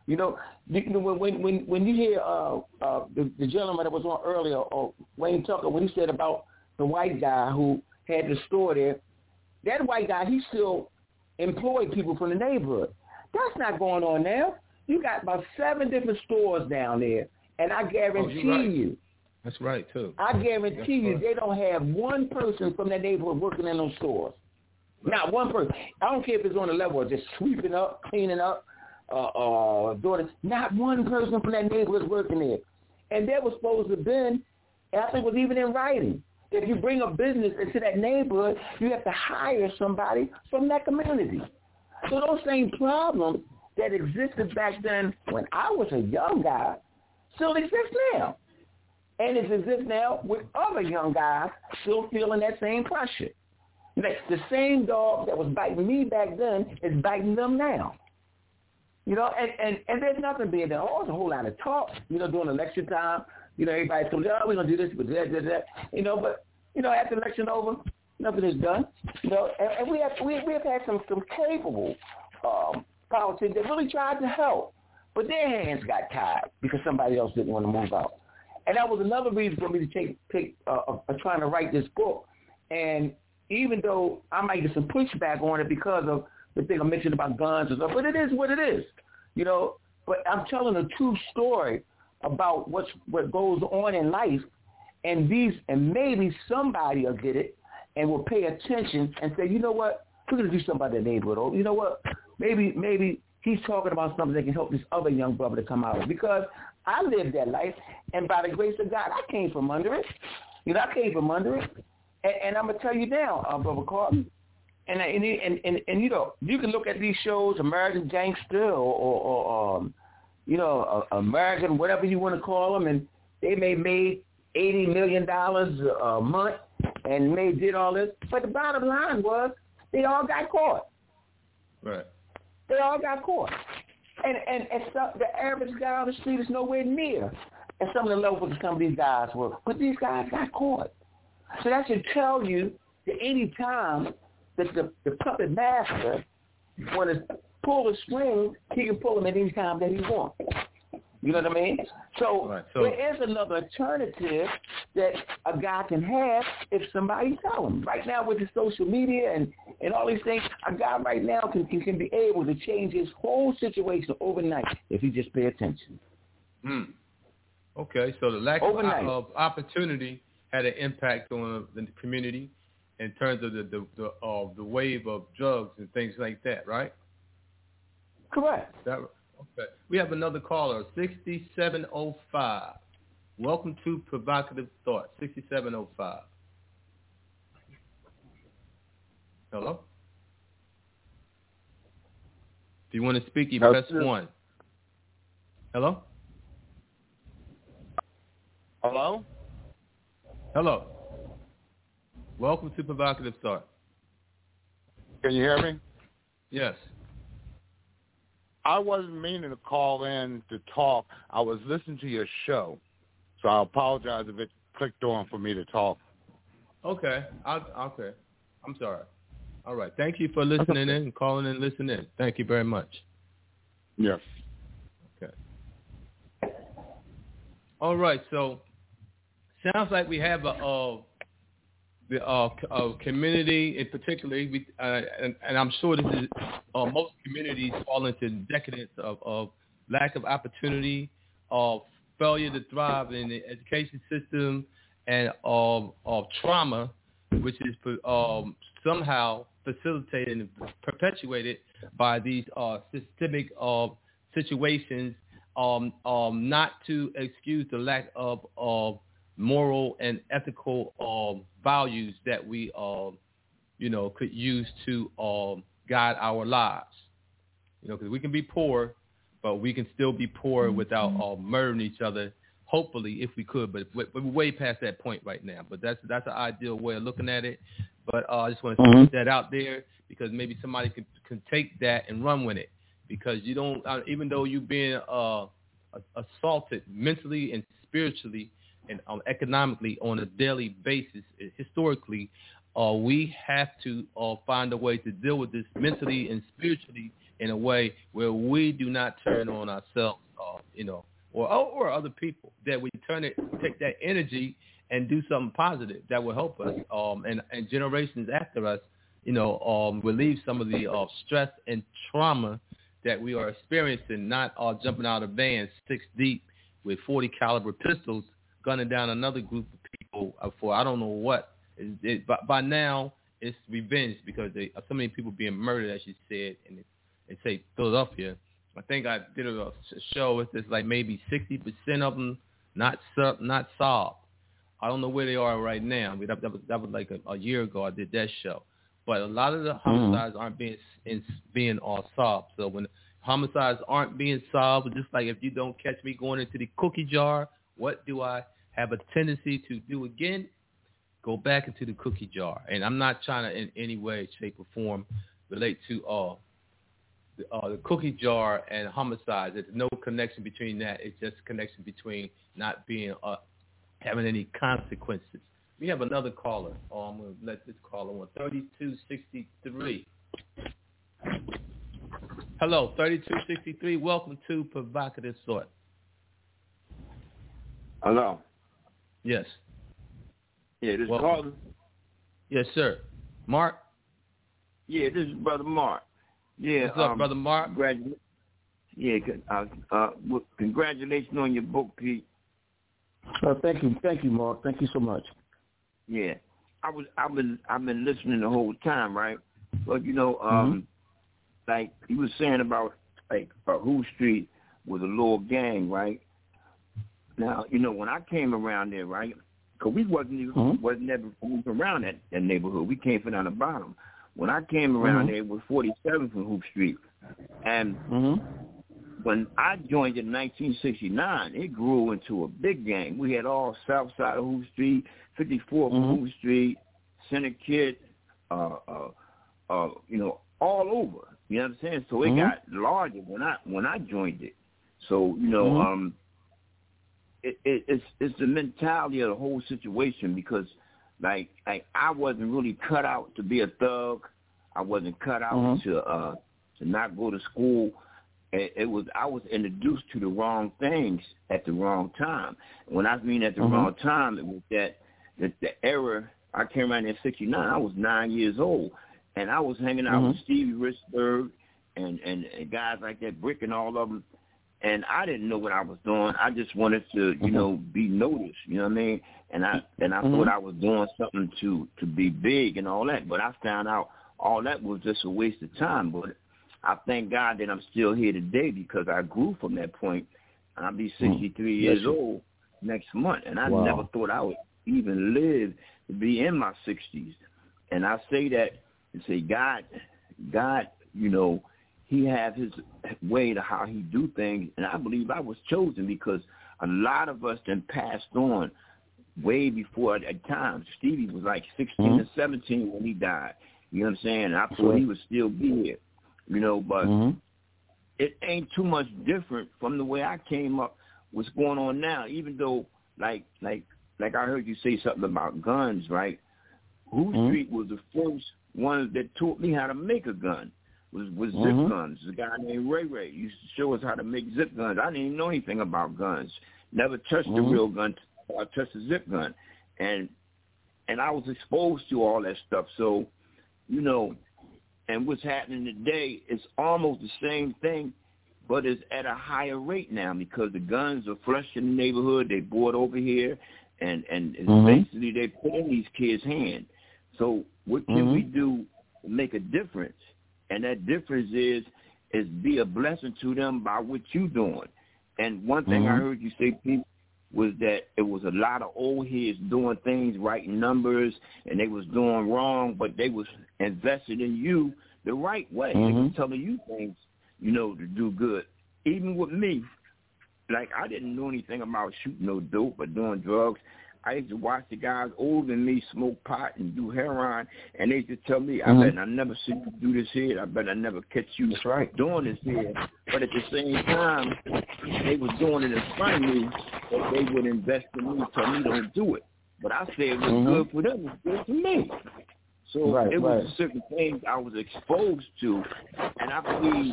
You know, you know when when when you hear uh, uh, the, the gentleman that was on earlier, or Wayne Tucker, when he said about the white guy who had the store there, that white guy, he still employed people from the neighborhood. That's not going on now. You got about seven different stores down there, and I guarantee oh, right. you. That's right, too. I guarantee That's you right. they don't have one person from that neighborhood working in those stores. Not one person. I don't care if it's on the level of just sweeping up, cleaning up, uh, uh, doing it. Not one person from that neighborhood is working there. And that was supposed to have been, and I think it was even in writing, that if you bring a business into that neighborhood, you have to hire somebody from that community. So those same problems that existed back then when I was a young guy still exist now. And it exists now with other young guys still feeling that same pressure. Like the same dog that was biting me back then is biting them now. You know, and, and, and there's nothing being done. Oh, there's a whole lot of talk, you know, during election time. You know, everybody told you, oh, we're going to do this, we're going to do that, that, that. You know, but, you know, after the election over, nothing is done. You know, and, and we have we, we have had some, some capable um, politicians that really tried to help, but their hands got tied because somebody else didn't want to move out. And that was another reason for me to take, take uh, uh, trying to write this book. And even though I might get some pushback on it because of the thing I mentioned about guns and stuff, but it is what it is, you know. But I'm telling a true story about what's what goes on in life, and these and maybe somebody will get it and will pay attention and say, you know what, we're gonna do something about that neighborhood. Or you know what, maybe maybe he's talking about something that can help this other young brother to come out of, because I lived that life, and by the grace of God, I came from under it. You know, I came from under it, and, and I'm gonna tell you now, uh, Brother Carlton, and and, and and and you know, you can look at these shows, American Gangster, or, or, or um, you know, uh, American whatever you want to call them, and they may made eighty million dollars a month, and they did all this, but the bottom line was they all got caught. Right. They all got caught. And and, and so the average guy on the street is nowhere near. And some of the levels that some of these guys were. But these guys got caught. So that should tell you that any time that the, the puppet master want to pull the string, he can pull them at any time that he wants. You know what I mean? So, right, so there is another alternative that a guy can have if somebody tells him. Right now with the social media and, and all these things, a guy right now can, can can be able to change his whole situation overnight if he just pay attention. Hmm. Okay, so the lack of, of opportunity had an impact on the community in terms of the the the, uh, the wave of drugs and things like that, right? Correct. That, okay. We have another caller, sixty-seven oh five. Welcome to Provocative Thought, sixty-seven oh five. Hello? If you want to speak, you press one. Hello? Hello? Hello. Welcome to Provocative Thought. Can you hear me? Yes. I wasn't meaning to call in to talk. I was listening to your show, so I apologize if it clicked on for me to talk. Okay. I'll, okay. I'm sorry. All right. Thank you for listening in and calling in and listening in. Thank you very much. Yes. Okay. All right. So, sounds like we have a, uh, the uh, uh, community in particular, we, uh, and, and I'm sure this is uh, most communities fall into decadence of, of lack of opportunity, of failure to thrive in the education system, and of, of trauma, which is um, somehow facilitated and perpetuated by these uh, systemic uh, situations, um, um, not to excuse the lack of, of moral and ethical um, values that we, um, you know, could use to um, guide our lives. You know, because we can be poor, but we can still be poor without uh, murdering each other. Hopefully, if we could, but we're way past that point right now. But that's that's an ideal way of looking at it. But uh, I just want to mm-hmm. put that out there because maybe somebody can can take that and run with it. Because you don't, uh, even though you're being uh, assaulted mentally and spiritually and um, economically on a daily basis, historically, uh, we have to uh, find a way to deal with this mentally and spiritually in a way where we do not turn on ourselves, uh, you know, or or other people, that we turn it, take that energy and do something positive that will help us, um, and, and generations after us, you know, um, relieve some of the uh, stress and trauma that we are experiencing, not all jumping out of vans six deep with forty caliber pistols, gunning down another group of people for I don't know what. It, it, by, by now, it's revenge because they, so many people being murdered, as you said, in, in say Philadelphia. I think I did a show with this, like maybe sixty percent of them not sub, not solved. I don't know where they are right now. I mean, that, that was that was like a, a year ago. I did that show, but a lot of the homicides mm. aren't being in, being all solved. So when homicides aren't being solved, just like if you don't catch me going into the cookie jar, what do I have a tendency to do again? Go back into the cookie jar. And I'm not trying to in any way, shape, or form relate to uh, the, uh, the cookie jar and homicides. There's no connection between that. It's just a connection between not being uh, having any consequences. We have another caller. Oh, I'm going to let this caller on. thirty-two sixty-three. Hello, thirty-two sixty-three. Welcome to Provocative Thought. Hello. Yes. Yeah, this is Welcome. Carter. Yes, sir. Mark? Yeah, this is Brother Mark. Yeah, What's up, um, Brother Mark? Congratu- yeah, uh, uh, well, congratulations on your book, Pete. Uh, thank you, thank you, Mark. Thank you so much. Yeah, I was, I've been, I've been listening the whole time, right? But you know, um, mm-hmm. like he was saying about like uh, Who Street was a little gang, right? Now, you know, when I came around there, right? Because we wasn't even, mm-hmm. wasn't ever around that, that neighborhood. We came from down the bottom. When I came around mm-hmm. there, it was forty-seven from Hoop Street. And mm-hmm. when I joined in nineteen sixty-nine, it grew into a big gang. We had all south side of Hoop Street, fifty-four from mm-hmm. Hoop Street, Center Kid, uh, uh, uh, you know, all over. You know what I'm saying? So it mm-hmm. got larger when I when I joined it. So, you know, mm-hmm. um, It, it, it's it's the mentality of the whole situation because, like, like I wasn't really cut out to be a thug. I wasn't cut out mm-hmm. to uh, to not go to school. It, it was I was introduced to the wrong things at the wrong time. When I mean at the mm-hmm. wrong time, it was that, that the era. I came around in sixty-nine. I was nine years old, and I was hanging out mm-hmm. with Stevie Richburg and, and and guys like that, Brick and all of them. And I didn't know what I was doing. I just wanted to, you mm-hmm. know, be noticed. You know what I mean? And I and I mm-hmm. thought I was doing something to to be big and all that. But I found out all that was just a waste of time. But I thank God that I'm still here today because I grew from that point. I'll be sixty-three mm-hmm. years yes. old next month, and I wow. never thought I would even live to be in my sixties. And I say that and say, God, God, you know, He has his way to how he do things, and I believe I was chosen because a lot of us then passed on way before at times. Stevie was like sixteen mm-hmm. or seventeen when he died. You know what I'm saying? And I thought right. he would still be here, you know, but mm-hmm. it ain't too much different from the way I came up. What's going on now, even though, like, like, like I heard you say something about guns, right? Who mm-hmm. Street was the first one that taught me how to make a gun. Was, was zip mm-hmm. guns. A guy named Ray Ray used to show us how to make zip guns. I didn't even know anything about guns. Never touched mm-hmm. a real gun. I touched a zip gun, and and I was exposed to all that stuff. So, you know, and what's happening today is almost the same thing, but it's at a higher rate now because the guns are flush in the neighborhood. They brought over here, and and mm-hmm. basically they put in these kids' hands. So what can mm-hmm. we do to make a difference? And that difference is is be a blessing to them by what you're doing. And one thing mm-hmm. I heard you say, Pete, was that it was a lot of old heads doing things, writing numbers, and they was doing wrong, but they was invested in you the right way. Mm-hmm. They was telling you things, you know, to do good. Even with me, like I didn't know anything about shooting no dope or doing drugs. I used to watch the guys older than me smoke pot and do heroin, and they used to tell me, I mm-hmm. bet I never see you do this here. I bet I never catch you That's right. doing this here. But at the same time, they was doing it in front of me, but they would invest in me, tell me don't do it. But I said it was mm-hmm. good for them. It's good for me. So right, it was right. certain things I was exposed to, and I believe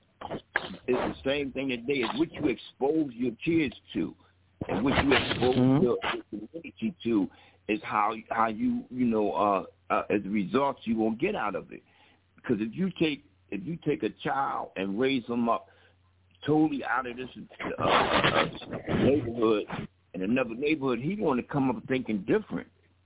it's the same thing today. Is what you expose your kids to, and what you expose mm-hmm. your, your community to is how how you you know uh, uh, as a result you gonna get out of it. Because if you take if you take a child and raise them up totally out of this uh, uh, neighborhood in another neighborhood, he's going to come up thinking different.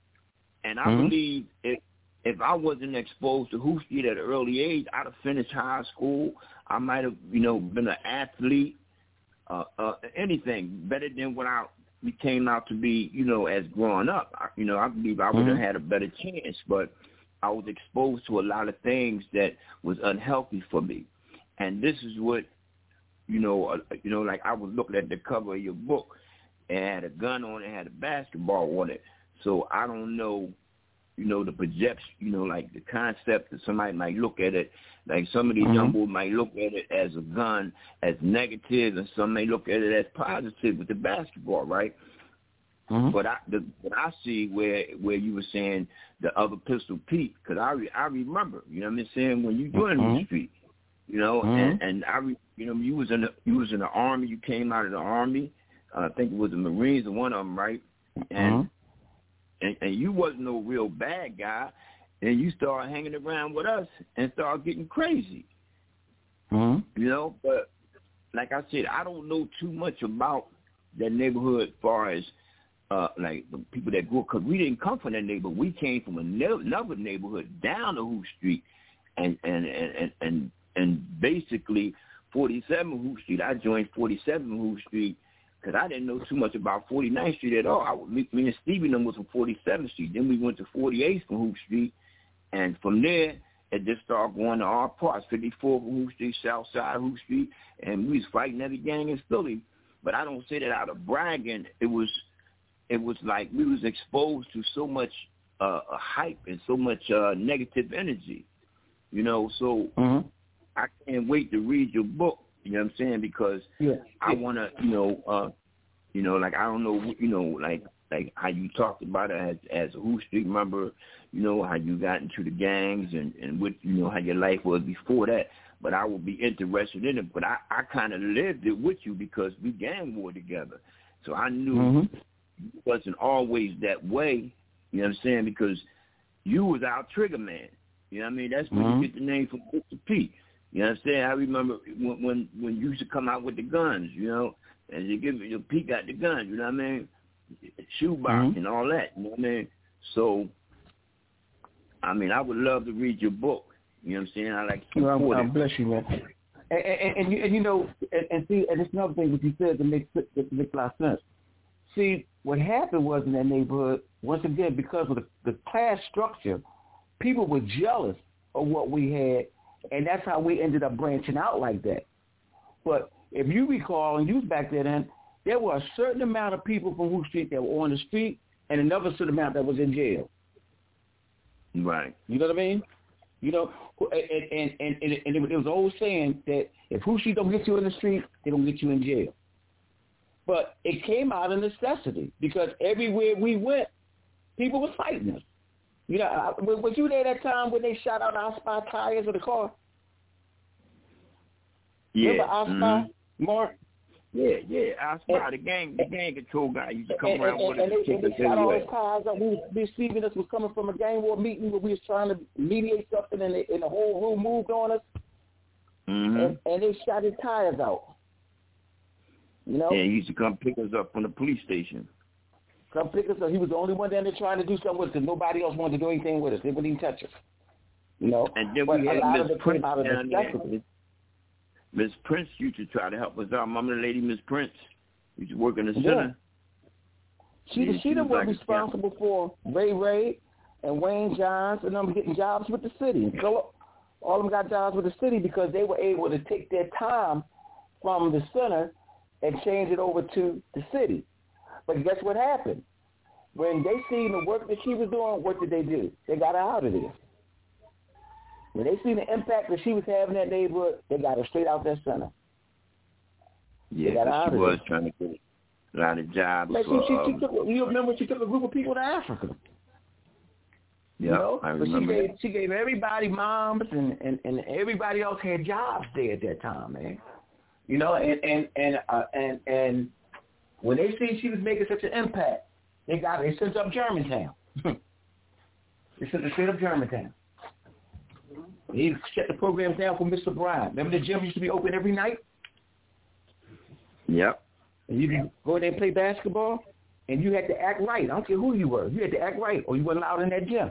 And I mm-hmm. believe if if I wasn't exposed to Hoop Street at an early age, I'd have finished high school. I might have, you know, been an athlete, uh, uh, anything better than what I came out to be, you know, as growing up. I, you know, I believe I would have mm-hmm. had a better chance, but I was exposed to a lot of things that was unhealthy for me. And this is what, you know, uh, you know, like I was looking at the cover of your book. It had a gun on it, it had a basketball on it. So I don't know, you know, the projection, you know, like the concept that somebody might look at it, like some of these mm-hmm. young boys might look at it as a gun, as negative, and some may look at it as positive with the basketball, right? Mm-hmm. But I, the, what I see where where you were saying the other Pistol Pete, because I re, I remember, you know what I'm saying, when you joined mm-hmm. the street, you know, mm-hmm. and, and I, re, you know, you was in the you was in the Army, you came out of the Army, uh, I think it was the Marines, or one of them, right? And mm-hmm. And, and you wasn't no real bad guy, and you started hanging around with us and started getting crazy. Mm-hmm. You know, but like I said, I don't know too much about that neighborhood as far as uh, like the people that grew up, because we didn't come from that neighborhood. We came from another neighborhood down the Hoop Street, and and and and and, and basically forty-seven Hoop Street. I joined forty-seven Hoop Street. Because I didn't know too much about forty-ninth Street at all. I, me, me and Stevie and them was from forty-seventh Street. Then we went to forty-eighth from Hoop Street. And from there, it just started going to our parts, fifty-four from Hoop Street, South Side Hoop Street. And we was fighting every gang in Philly. But I don't say that out of bragging. It was it was like we was exposed to so much uh, hype and so much uh, negative energy. You know, so mm-hmm. I can't wait to read your book. You know what I'm saying? Because yeah. I want to, you know, uh, you know, like I don't know, you know, like like how you talked about it as, as a Hoop Street member, you know, how you got into the gangs and, and what, you know, how your life was before that. But I would be interested in it. But I, I kind of lived it with you because we gang war together. So I knew mm-hmm. it wasn't always that way, you know what I'm saying? Because you was our trigger man. You know what I mean? That's where mm-hmm. you get the name from Mister Pete. You know what I'm saying? I remember when, when when you used to come out with the guns, you know, and you give your Pete got the guns, you know what I mean? Shoebox mm-hmm. and all that, you know what I mean? So, I mean, I would love to read your book. You know what I'm saying? I like to support well, it. Bless you, man. And, and, and, you, and you know, and, and see, and it's another thing what you said that makes that makes a lot of sense. See, what happened was in that neighborhood, once again, because of the, the class structure, people were jealous of what we had. And that's how we ended up branching out like that. But if you recall, and you was back there then, there were a certain amount of people from Hoop Street that were on the street and another certain amount that was in jail. Right. You know what I mean? You know, and and, and, and, and it was always saying that if Hoop Street don't get you in the street, they don't get you in jail. But it came out of necessity because everywhere we went, people were fighting us. You know, was you there that time when they shot out our spy tires of the car? Yeah. Remember our spy, mm-hmm. Mark? Yeah, yeah. Our spy, the gang, the gang control guy used to come and, around and, with and us. And they, they shot all his tires up. We was receiving us was coming from a gang war meeting where we was trying to mediate something, and, they, and the whole room moved on us. Mm-hmm. And, and they shot his tires out. You know? Yeah, he used to come pick us up from the police station. Come pick us up. He was the only one down there trying to do something with us because nobody else wanted to do anything with us. They wouldn't even touch us. You know? And then but we a had lot Miss of it Prince came out of down there. necessity. Miss Prince used to try to help us out. Remember the lady, Miss Prince? Used to work in the yeah. center. She, yeah, she, she she was like responsible for Ray Ray and Wayne Johns and them getting jobs with the city. So all of them got jobs with the city because they were able to take their time from the center and change it over to the city. But guess what happened? When they seen the work that she was doing, what did they do? They got her out of there. When they seen the impact that she was having in that neighborhood, they got her straight out that center. Yeah, but she was there. Trying to get a lot of jobs. Like for, she, she, um, she took, you remember she took a group of people to Africa. Yeah, you know? I but remember she gave that. she gave everybody moms and, and, and everybody else had jobs there at that time, man. You know, and and and uh, and and when they see she was making such an impact, they got they sent up Germantown. They sent straight up Germantown. He shut the programs down for Mister Bryant. Remember the gym used to be open every night? Yep. And you could go there and play basketball, and you had to act right. I don't care who you were. You had to act right, or you weren't allowed in that gym.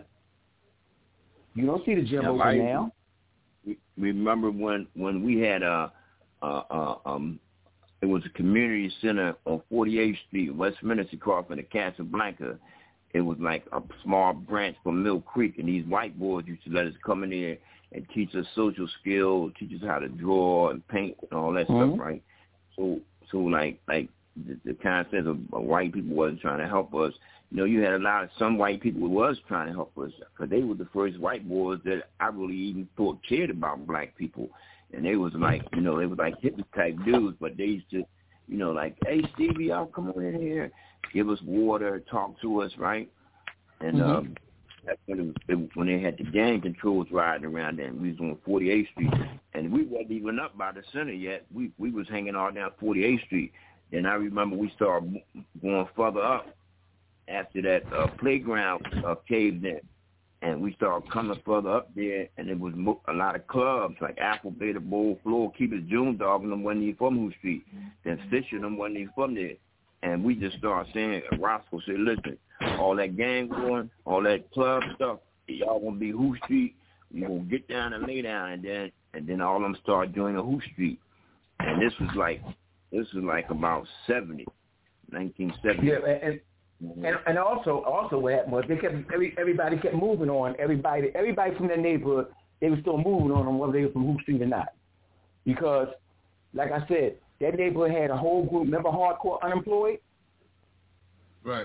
You don't see the gym Yeah, open I, now. Remember when, when we had a, uh, uh, um, it was a community center on forty-eighth Street, Westminster, across from the Casablanca. It was like a small branch from Mill Creek, and these white boys used to let us come in there and teach us social skills, teach us how to draw and paint and all that Mm-hmm. stuff, right? So, so like, like the, the concept of, of white people wasn't trying to help us. You know, you had a lot of some white people who was trying to help us because they were the first white boys that I really even thought cared about black people, and they was like, you know, they was like hippie type dudes, but they used to, you know, like, hey Stevie, y'all come on in here, give us water, talk to us, right? And Mm-hmm. um, that's when it was, it, when they had the gang controls riding around there. We was on forty-eighth Street, and we wasn't even up by the center yet. We we was hanging all down forty-eighth Street. And I remember we started going further up after that uh, playground uh, caved in, and we started coming further up there, and it was mo- a lot of clubs like Apple, Beta, Bowl, Floor, Keepers, June Dog, and them wasn't even from Who Street. Then Fisher and them wasn't even from there. And we just started saying, Roscoe said, listen, all that gang going, all that club stuff, y'all gonna be Who Street, you gonna get down and lay down, and then and then all of them started joining Who Street. And this was like this was like about seventy, nineteen seventy. Yeah, and and, and also also what happened was they kept every, everybody kept moving on. Everybody everybody from that neighborhood, they were still moving on, on whether they were from Who Street or not, because like I said, that neighborhood had a whole group. Remember Hardcore Unemployed? Right.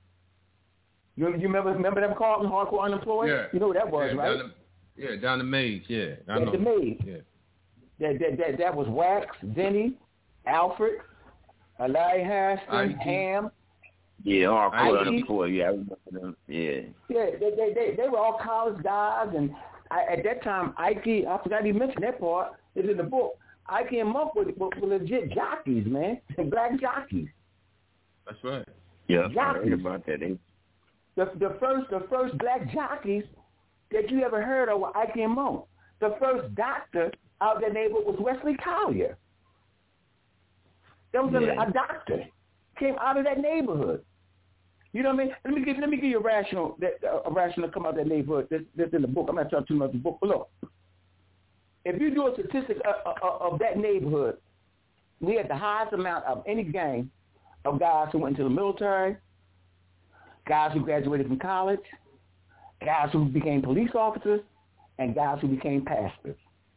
You, you remember remember them called Hardcore Unemployed? Yeah. You know what that was, yeah, right? Down the, yeah, down the maze. Yeah, I Yeah, know. the maze. Yeah. That that that that was Wax, Denny, Alfred, Larry Harrison, Ike. Ham. Yeah, Hardcore Ike. Unemployed. Yeah, I remember them. Yeah. Yeah, they they they, they were all college guys, and I, at that time, Ike, I forgot to mention that part. It's in the book. Ike and Monk were, were, were legit jockeys, man, black jockeys. That's right. Yeah, I Jockeys. heard about that. They, The the first the first black jockeys that you ever heard of were Ike and Monk. The first doctor out of that neighborhood was Wesley Collier. There was Yeah. a, a doctor came out of that neighborhood. You know what I mean? Let me give let me give you a rational that uh, a rational come out of that neighborhood. That's, that's in the book. I'm not talking too much about the book, but look, if you do a statistic of, of, of that neighborhood, we had the highest amount of any gang of guys who went into the military, guys who graduated from college, guys who became police officers, and guys who became pastors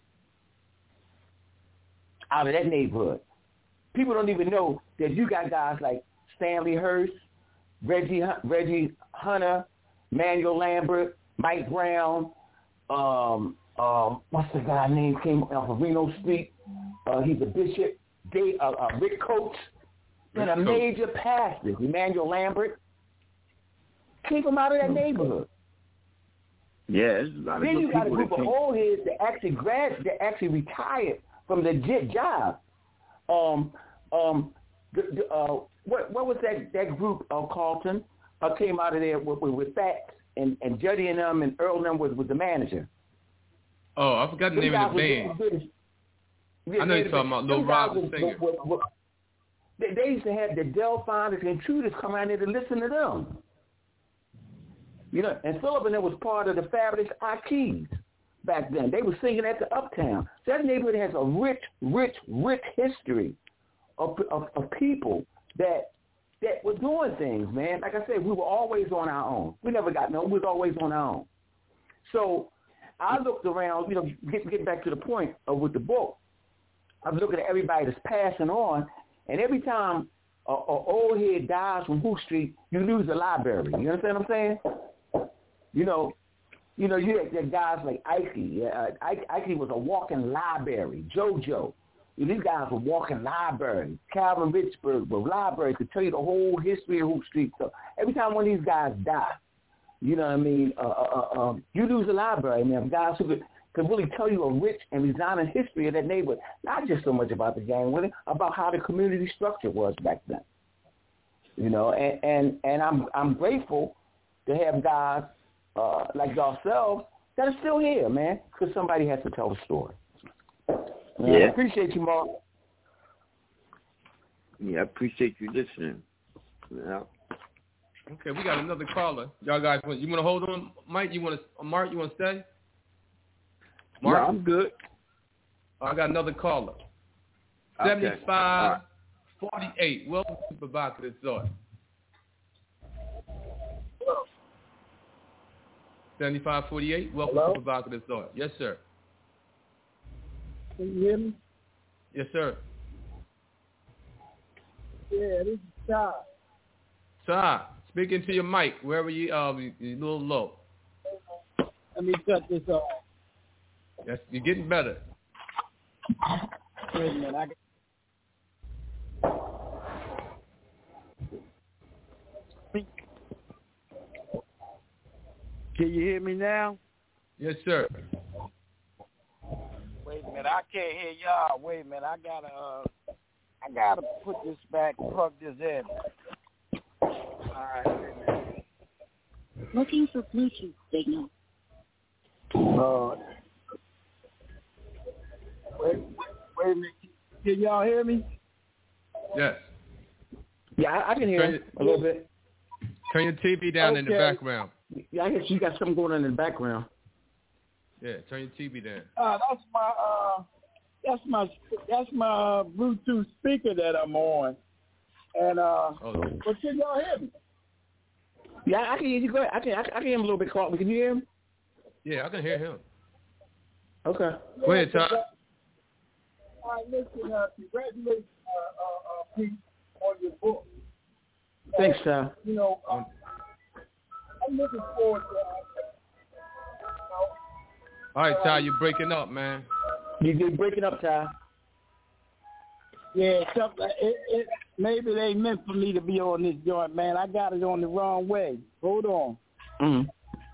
out of that neighborhood. People don't even know that you got guys like Stanley Hurst, Reggie Reggie Hunter, Manuel Lambert, Mike Brown, um, um, what's the guy's name came off of Reno Street? Uh, he's a bishop. Dave, uh, uh, Rick Coates, and a major pastor, Emmanuel Lambert, came from out of that neighborhood. yeah, there's a lot of Then good you got a people group that of came. old heads that actually grad, that actually retired from legit jobs. Um, um, the, the, uh, what what was that that group? Uh, Carlton uh, came out of there with, with, with Fats and and Juddy and them and Earl and them was was the manager. Oh, I forgot the Them name guys of the band. was doing- yeah, I know you're they- talking about them Lil guys Rob the was- singer. was- was- They, they used to have the Delphonics and Intruders come out there to listen to them. You know, and Philip and them was part of the FabulousIkeys back then. They were singing at the Uptown. So that neighborhood has a rich, rich, rich history of, of, of people that that were doing things, man. Like I said, we were always on our own. We never got no. We was always on our own. So I looked around, you know, get get back to the point of with the book. I was looking at everybody that's passing on, and every time a, a old head dies from Who Street, you lose a library. You understand what I'm saying? You know, you know, you had, had guys like Ike. Uh, Ike. Ike was a walking library. JoJo. These guys were walking libraries. Calvin Richburg was library, could tell you the whole history of Who Street. So every time one of these guys die, You know what I mean? Uh, uh, uh, um, you lose a library, man, guys who could, could really tell you a rich and resounding history of that neighborhood, not just so much about the gang, really, about how the community structure was back then. You know, and, and, and I'm I'm grateful to have guys uh, like yourselves that are still here, man, because somebody has to tell the story. Yeah. I appreciate you, Mark. Yeah, I appreciate you listening. Yeah. Okay, we got another caller. Y'all guys, you want to hold on, Mike? You want to, Mark? You want to stay? Mark, no, I'm good. Oh, I got another caller. Okay. Seventy-five forty-eight. Welcome to Provocative Thought. Seventy-five forty-eight. Welcome Hello? to Provocative Thought. Yes, sir. Can you hear me? Yes, sir. Yeah, this is Todd. Sir, speaking to your mic. Wherever you, um, you're a little low. Let me cut this off. Yes, you're getting better. Wait a minute. I Can you hear me now? Yes, sir. Wait a minute. I can't hear y'all. Wait a minute. I gotta, uh, I gotta put this back, plug this in. All right. Wait a minute. Looking for Bluetooth signal. Uh, wait, wait a minute. Can y'all hear me? Yes. Yeah, I, I can hear you a little bit. Turn your T V down Okay. in the background. Yeah, I guess you got something going on in the background. Yeah, turn your T V down. Uh, that's my, uh, that's my, that's my uh, Bluetooth speaker that I'm on. And uh, Oh. but can y'all hear me? Yeah, I can hear you. Go ahead. I can, I can, I can hear him a little bit. Can you hear him? Yeah, I can hear him. Okay. Go ahead, Todd. All right, listen, uh, congratulations, uh, uh, uh, Pete, on your book. Thanks, Todd. You know, uh, I'm looking forward to it. All right, Ty, you're breaking up, man. You did breaking up, Ty. Yeah, something, it, it, maybe they meant for me to be on this joint, man. I got it on the wrong way. Hold on. Mm-hmm.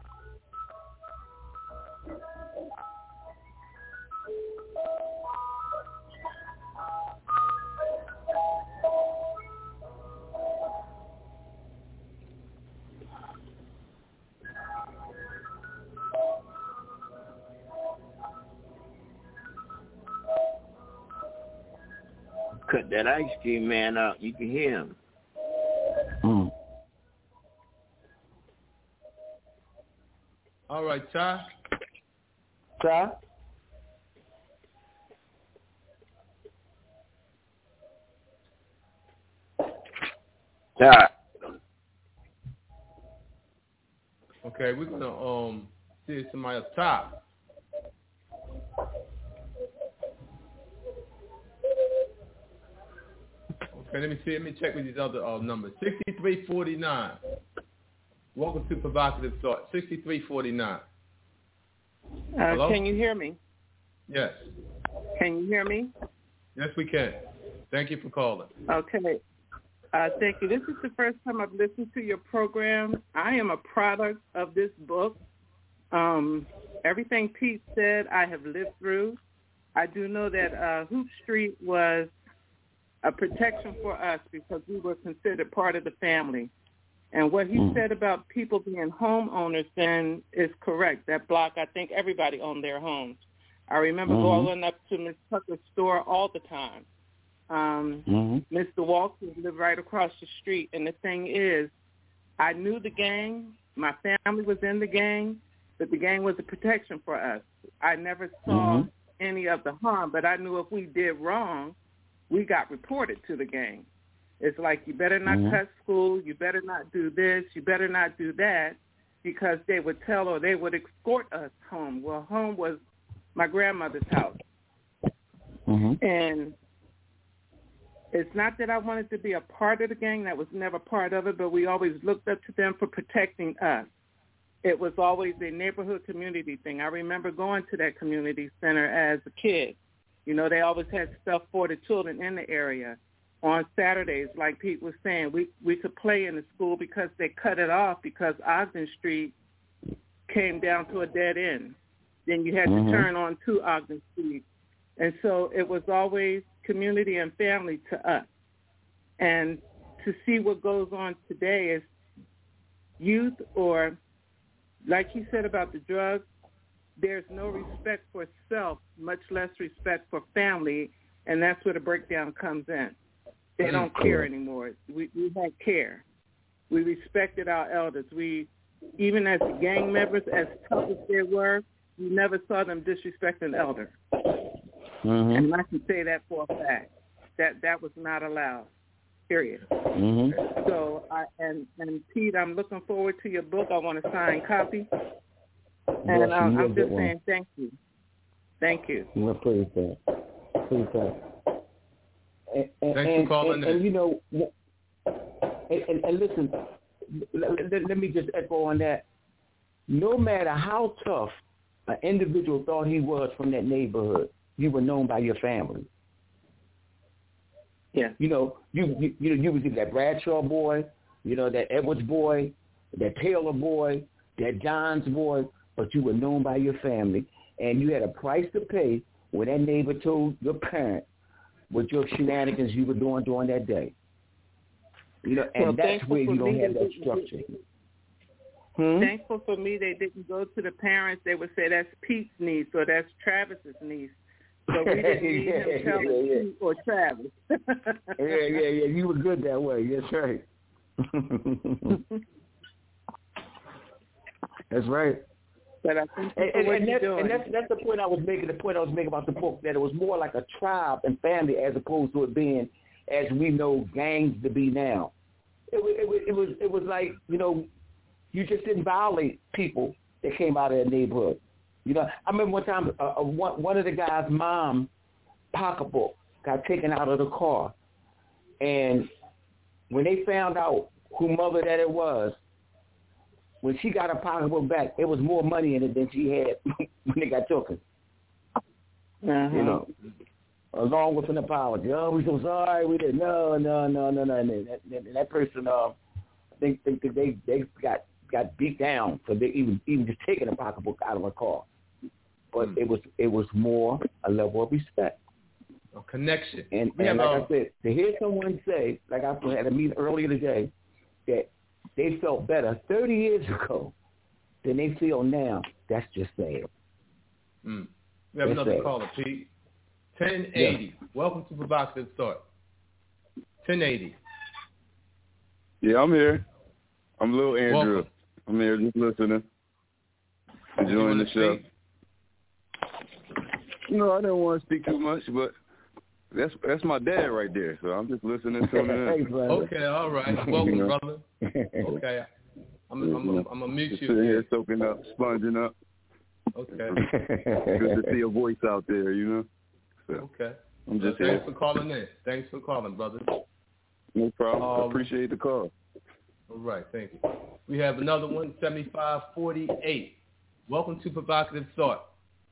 Cut that ice cream man out. You can hear him. Mm. All right, Ty. Ty? Ty. Okay, we're gonna um see if somebody else. Ty. Okay, let me see. Let me check with these other uh, numbers. sixty-three forty-nine. Welcome to Provocative Thought. sixty-three forty-nine. Uh, can you hear me? Yes. Can you hear me? Yes, we can. Thank you for calling. Okay. Uh, thank you. This is the first time I've listened to your program. I am a product of this book. Um, everything Pete said, I have lived through. I do know that uh, Hoop Street was a protection for us because we were considered part of the family. And what he mm. said about people being homeowners then is correct. That block, I think everybody owned their homes. I remember mm-hmm. going up to Miss Tucker's store all the time. Um, mm-hmm. Mister Walton lived right across the street. And the thing is, I knew the gang. My family was in the gang, but the gang was a protection for us. I never saw mm-hmm. any of the harm, but I knew if we did wrong, we got reported to the gang. It's like, you better not mm-hmm. cut school, you better not do this, you better not do that, because they would tell or they would escort us home. Well, home was my grandmother's house. Mm-hmm. And it's not that I wanted to be a part of the gang. That was never part of it, but we always looked up to them for protecting us. It was always a neighborhood community thing. I remember going to that community center as a kid. You know, they always had stuff for the children in the area. on Saturdays, like Pete was saying, we, we could play in the school because they cut it off because Ogden Street came down to a dead end. Then you had mm-hmm. to turn on to Ogden Street. And so it was always community and family to us. And to see what goes on today is youth, or like you said about the drugs, there's no respect for self, much less respect for family, and that's where the breakdown comes in. They don't care anymore. We, we don't care. We respected our elders. We, even as gang members, as tough as they were, we never saw them disrespect an elder. Mm-hmm. And I can say that for a fact. That that was not allowed. Period. Mm-hmm. So, I and and Pete, I'm looking forward to your book. I want a signed copy. And yes, um, I'm just saying one. thank you. Thank you. Well, please, sir. Please, sir. And, and, Thanks and, for calling and, in. And, you know, and, and, and listen, let, let me just echo on that. No matter how tough an individual thought he was from that neighborhood, you were known by your family. Yeah. You know, you you you, you was that Bradshaw boy, you know, that Edwards boy, that Taylor boy, that Johns boy, but you were known by your family, and you had a price to pay when that neighbor told your parent what your shenanigans you were doing during that day. You know, and well, that's where you don't have that structure. Hmm? Thankful for me, they didn't go to the parents. They would say, that's Pete's niece or that's Travis's niece. So we didn't need yeah, him telling yeah, yeah. Pete or Travis. yeah, yeah, yeah. You were good that way. That's right. That's right. But I think and, and, what and, you're that's, doing. and that's that's the point I was making. The point I was making about the book, that it was more like a tribe and family as opposed to it being, as we know, gangs to be now. It was it was it was, it was like, you know, you just didn't violate people that came out of that neighborhood. You know, I remember one time uh, uh, one one of the guys' mom pocketbook got taken out of the car, and when they found out who mother that it was, when she got her pocketbook back, there was more money in it than she had when they got taken. Uh-huh. You know, along with an apology. Oh, we're so sorry. We didn't. No, no, no, no, no. And that, that, that person, uh, I think, think that they they got got beat down for they even even just taking a pocketbook out of her car. But mm. it was it was more a level of respect. A connection. And, and like a, I said, to hear someone say, like I had a meeting earlier today, that they felt better thirty years ago than they feel now, that's just sad. Mm. We have that's another sad. Caller, Pete. ten eighty. Yeah. Welcome to Provocative Thought. ten eighty. Yeah, I'm here. I'm Lil Andrew. Welcome. I'm here just listening. Enjoying the show. Speak? No, I don't want to speak too much, but that's that's my dad right there. So I'm just listening to him. Okay, all right. Welcome, you know? Brother. Okay. I'm I'm I'm, I'm gonna mute just you. Sitting here soaking up, sponging up. Okay. Good to see a voice out there, you know. So okay. I'm just well, thanks here. for calling in. Thanks for calling, brother. No problem. Um, I appreciate the call. All right, thank you. We have another one, seventy-five forty-eight. Welcome to Provocative Thought.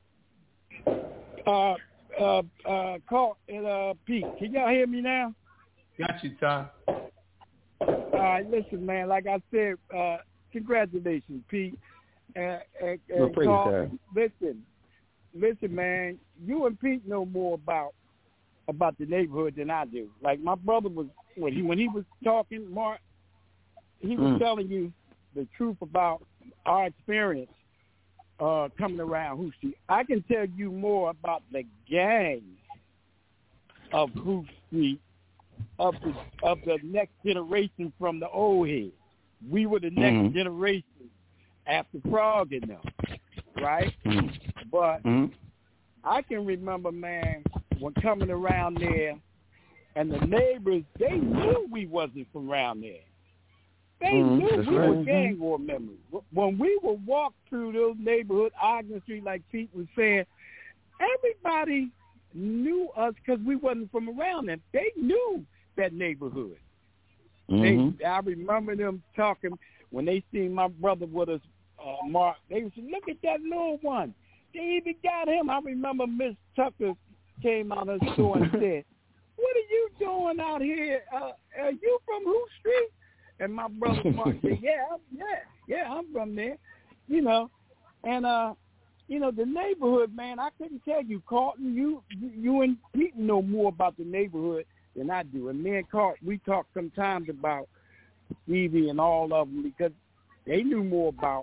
Uh, uh, uh, call and uh, Pete. Can y'all hear me now? Got you, Ty. All right, listen, man. Like I said, uh, congratulations, Pete. And, and, and well, Carl, listen, listen, man. You and Pete know more about about the neighborhood than I do. Like my brother was when he when he was talking, Mark. He was mm. telling you the truth about our experience uh, coming around Hoop Street. I can tell you more about the gangs of Hoop Street of the of the next generation from the old heads. We were the next mm. generation after Frog and them, right? Mm. But mm. I can remember, man, when coming around there, and the neighbors, they knew we wasn't from around there. They mm, knew we right. were gang war members. When we would walk through those neighborhoods, Ogden Street, like Pete was saying, everybody knew us because we wasn't from around them. They knew that neighborhood. Mm-hmm. They, I remember them talking when they seen my brother with us, uh, Mark. They would say, "Look at that little one. They even got him." I remember Miss Tucker came out of the store and said, what are you doing out here? Uh, are you from who street? And my brother Mark said, yeah, I'm, yeah, yeah, I'm from there. You know, and, uh, you know, the neighborhood, man, I couldn't tell you, Carlton, you, you, you and Pete know more about the neighborhood than I do. And me and Carlton, we talk sometimes about Stevie and all of them because they knew more about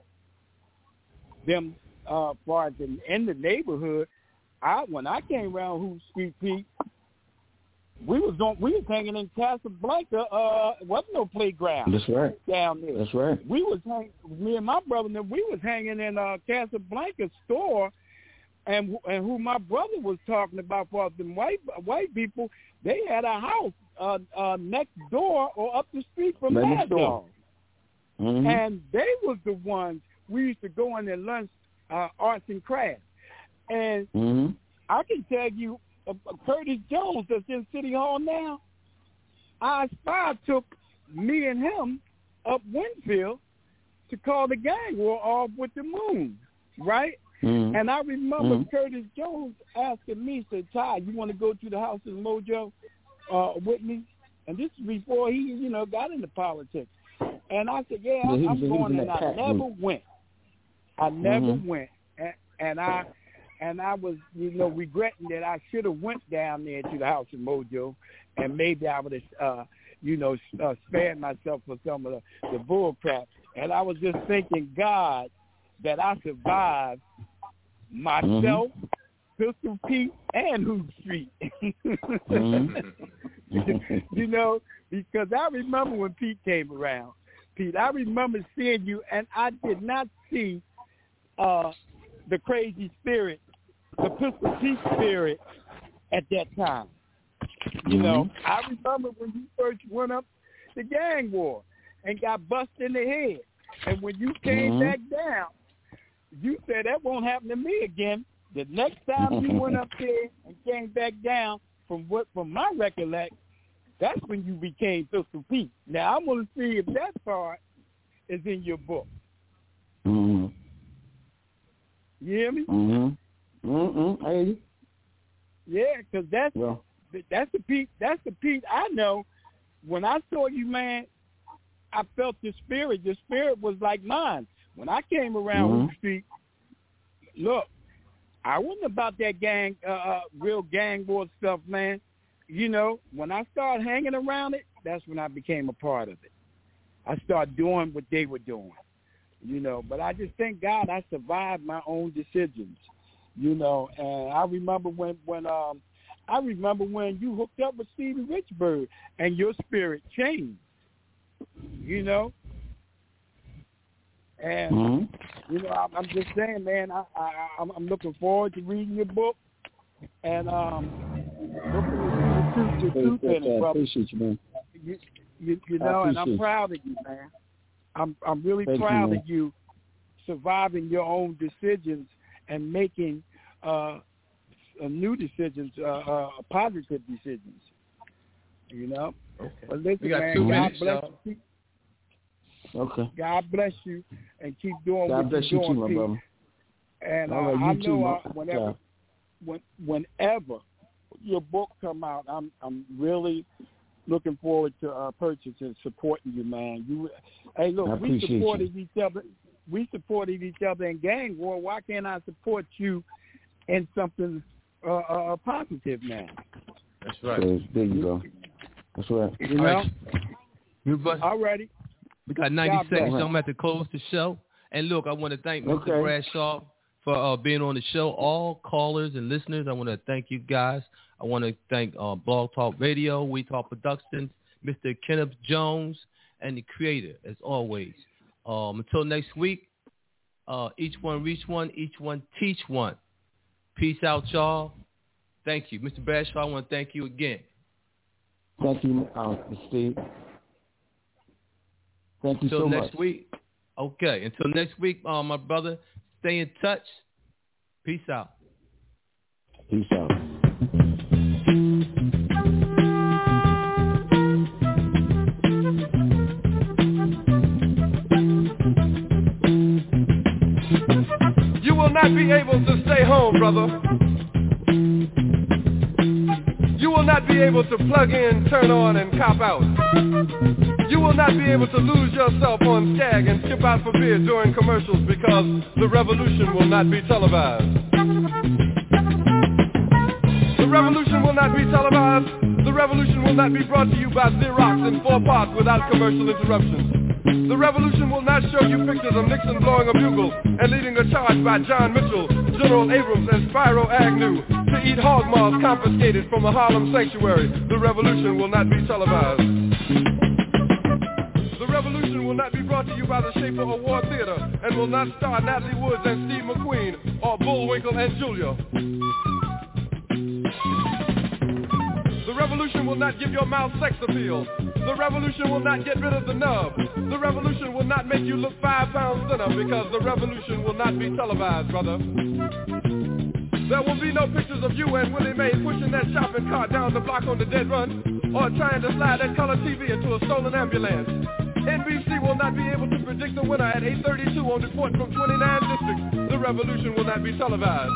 them uh, as far as in, in the neighborhood. I when I came around Hoop Street, Pete, we was on we was hanging in Casablanca. Uh, wasn't no playground. That's right. Down there. That's right. We was hang, me and my brother. We was hanging in uh, Casablanca store, and and who my brother was talking about for the white white people. They had a house uh, uh, next door or up the street from that dog. Mm-hmm. And they was the ones we used to go in there lunch uh, arts and crafts. And mm-hmm. I can tell you, uh, Curtis Jones that's in City Hall now, I Spy took me and him up Winfield to call the gang war off with the moon, right? Mm-hmm. And I remember mm-hmm. Curtis Jones asking me, said, Ty, you want to go to the House of Mojo uh, with me? And this is before he, you know, got into politics. And I said, yeah, yeah I'm going, and I never group. went. I never mm-hmm. went. And, and I and I was, you know, regretting that I should have went down there to the House of Mojo, and maybe I would have, uh, you know, uh, spared myself for some of the, the bull crap. And I was just thanking God that I survived myself, mm-hmm. Pistol Pete, and Hoop Street. mm-hmm. You know, because I remember when Pete came around. Pete, I remember seeing you, and I did not see uh, the crazy spirit, the Pistol Pete spirit at that time. You mm-hmm. know, I remember when you first went up the gang war and got busted in the head. And when you came mm-hmm. back down, you said that won't happen to me again. The next time you went up there and came back down, from what from my recollect, that's when you became Pistol Pete. Now I'm going to see if that part is in your book. Mm-hmm. You hear me? Mm-hmm. Mm-hmm. I hear you. Yeah, because that's well. that's the Pete. That's the Pete I know. When I saw you, man, I felt your spirit. Your spirit was like mine. When I came around mm-hmm. Hoop Street, look, I wasn't about that gang, uh, uh, real gang war stuff, man. You know, when I started hanging around it, that's when I became a part of it. I started doing what they were doing, you know. But I just thank God I survived my own decisions, you know. And I remember when, when um, I remember when you hooked up with Stevie Richburg and your spirit changed, you know. And mm-hmm. you know, I'm, I'm just saying, man. I, I, I'm, I'm looking forward to reading your book, and um, looking to see the truth, the truth in it, brother. I appreciate you, man. You, you, you know, and I'm proud of you, man. I'm, I'm really Thank proud you, of you surviving your own decisions and making uh, new decisions, uh, uh, positive decisions. You know. Okay. But listen, we got man, two God minutes, bless y'all. you. Okay. God bless you and keep doing God what bless you're you doing, too, my Pete. brother. And uh, All right, I you know too, uh, my- whenever, yeah. when, whenever your book come out, I'm I'm really looking forward to uh, purchasing, supporting you, man. You, hey, look, I we appreciate supported each other. We supported each other in gang war. Why can't I support you in something uh, uh, positive now? That's right. So, there you go. That's right. You know. Right. You bust- Alrighty. We got ninety God bless. seconds, so I'm going to have to close the show. And look, I want to thank Mister Okay. Bradshaw for uh, being on the show. All callers and listeners, I want to thank you guys. I want to thank uh, Blog Talk Radio, We Talk Productions, Mister Kenneth Jones, and the creator, as always. Um, until next week, uh, each one reach one, each one teach one. Peace out, y'all. Thank you. Mister Bradshaw, I want to thank you again. Thank you, uh, Steve. Thank you Until so next much. week. Okay. Until next week, uh, my brother, stay in touch. Peace out. Peace out. You will not be able to stay home, brother. You will not be able to plug in, turn on, and cop out. You will not be able to lose yourself on Skag and skip out for beer during commercials because the revolution will not be televised. The revolution will not be televised. The revolution will not be brought to you by Xerox in four parts without commercial interruptions. The revolution will not show you pictures of Nixon blowing a bugle and leading a charge by John Mitchell, General Abrams, and Spyro Agnew to eat hog maws confiscated from a Harlem sanctuary. The revolution will not be televised. The revolution will not be brought to you by the Schaefer Award Theater and will not star Natalie Woods and Steve McQueen or Bullwinkle and Julia. The revolution will not give your mouth sex appeal. The revolution will not get rid of the nub. The revolution will not make you look five pounds thinner because the revolution will not be televised, brother. There will be no pictures of you and Willie Mae pushing that shopping cart down the block on the dead run or trying to slide that color T V into a stolen ambulance. N B C will not be able to predict the winner at eight thirty-two on report from twenty-nine districts. The revolution will not be televised.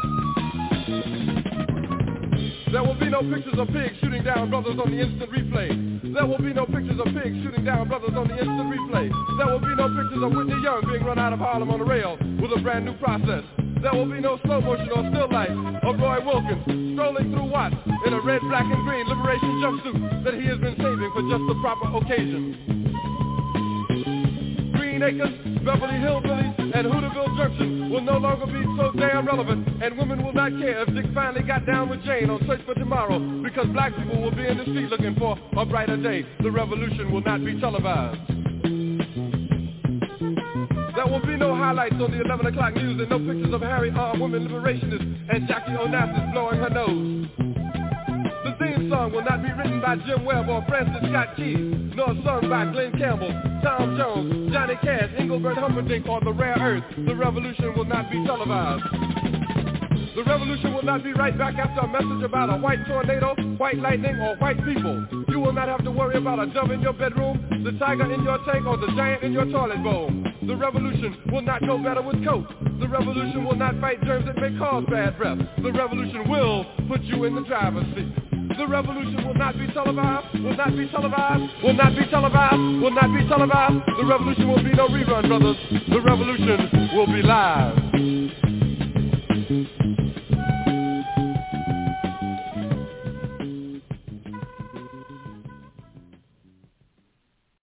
There will be no pictures of pigs shooting down brothers on the instant replay. There will be no pictures of pigs shooting down brothers on the instant replay. There will be no pictures of Whitney Young being run out of Harlem on a rail with a brand new process. There will be no slow motion or still life of Roy Wilkins strolling through Watts in a red, black, and green liberation jumpsuit that he has been saving for just the proper occasion. Green Acres, Beverly Hillbillies, and Hooterville Junction will no longer be so damn relevant, and women will not care if Dick finally got down with Jane on Search for Tomorrow, because black people will be in the street looking for a brighter day. The revolution will not be televised. There will be no highlights on the eleven o'clock news and no pictures of Harry armed women liberationists and Jackie Onassis blowing her nose. The theme song will not be written by Jim Webb or Francis Scott Keys, nor sung by Glenn Campbell, Tom Jones, Johnny Cash, Engelbert Humperdinck, or The Rare Earth. The revolution will not be televised. The revolution will not be right back after a message about a white tornado, white lightning, or white people. You will not have to worry about a dove in your bedroom, the tiger in your tank, or the giant in your toilet bowl. The revolution will not go better with Coke. The revolution will not fight germs that may cause bad breath. The revolution will put you in the driver's seat. The revolution will not be televised, will not be televised, will not be televised, will not be televised. The revolution will be no rerun, brothers. The revolution will be live.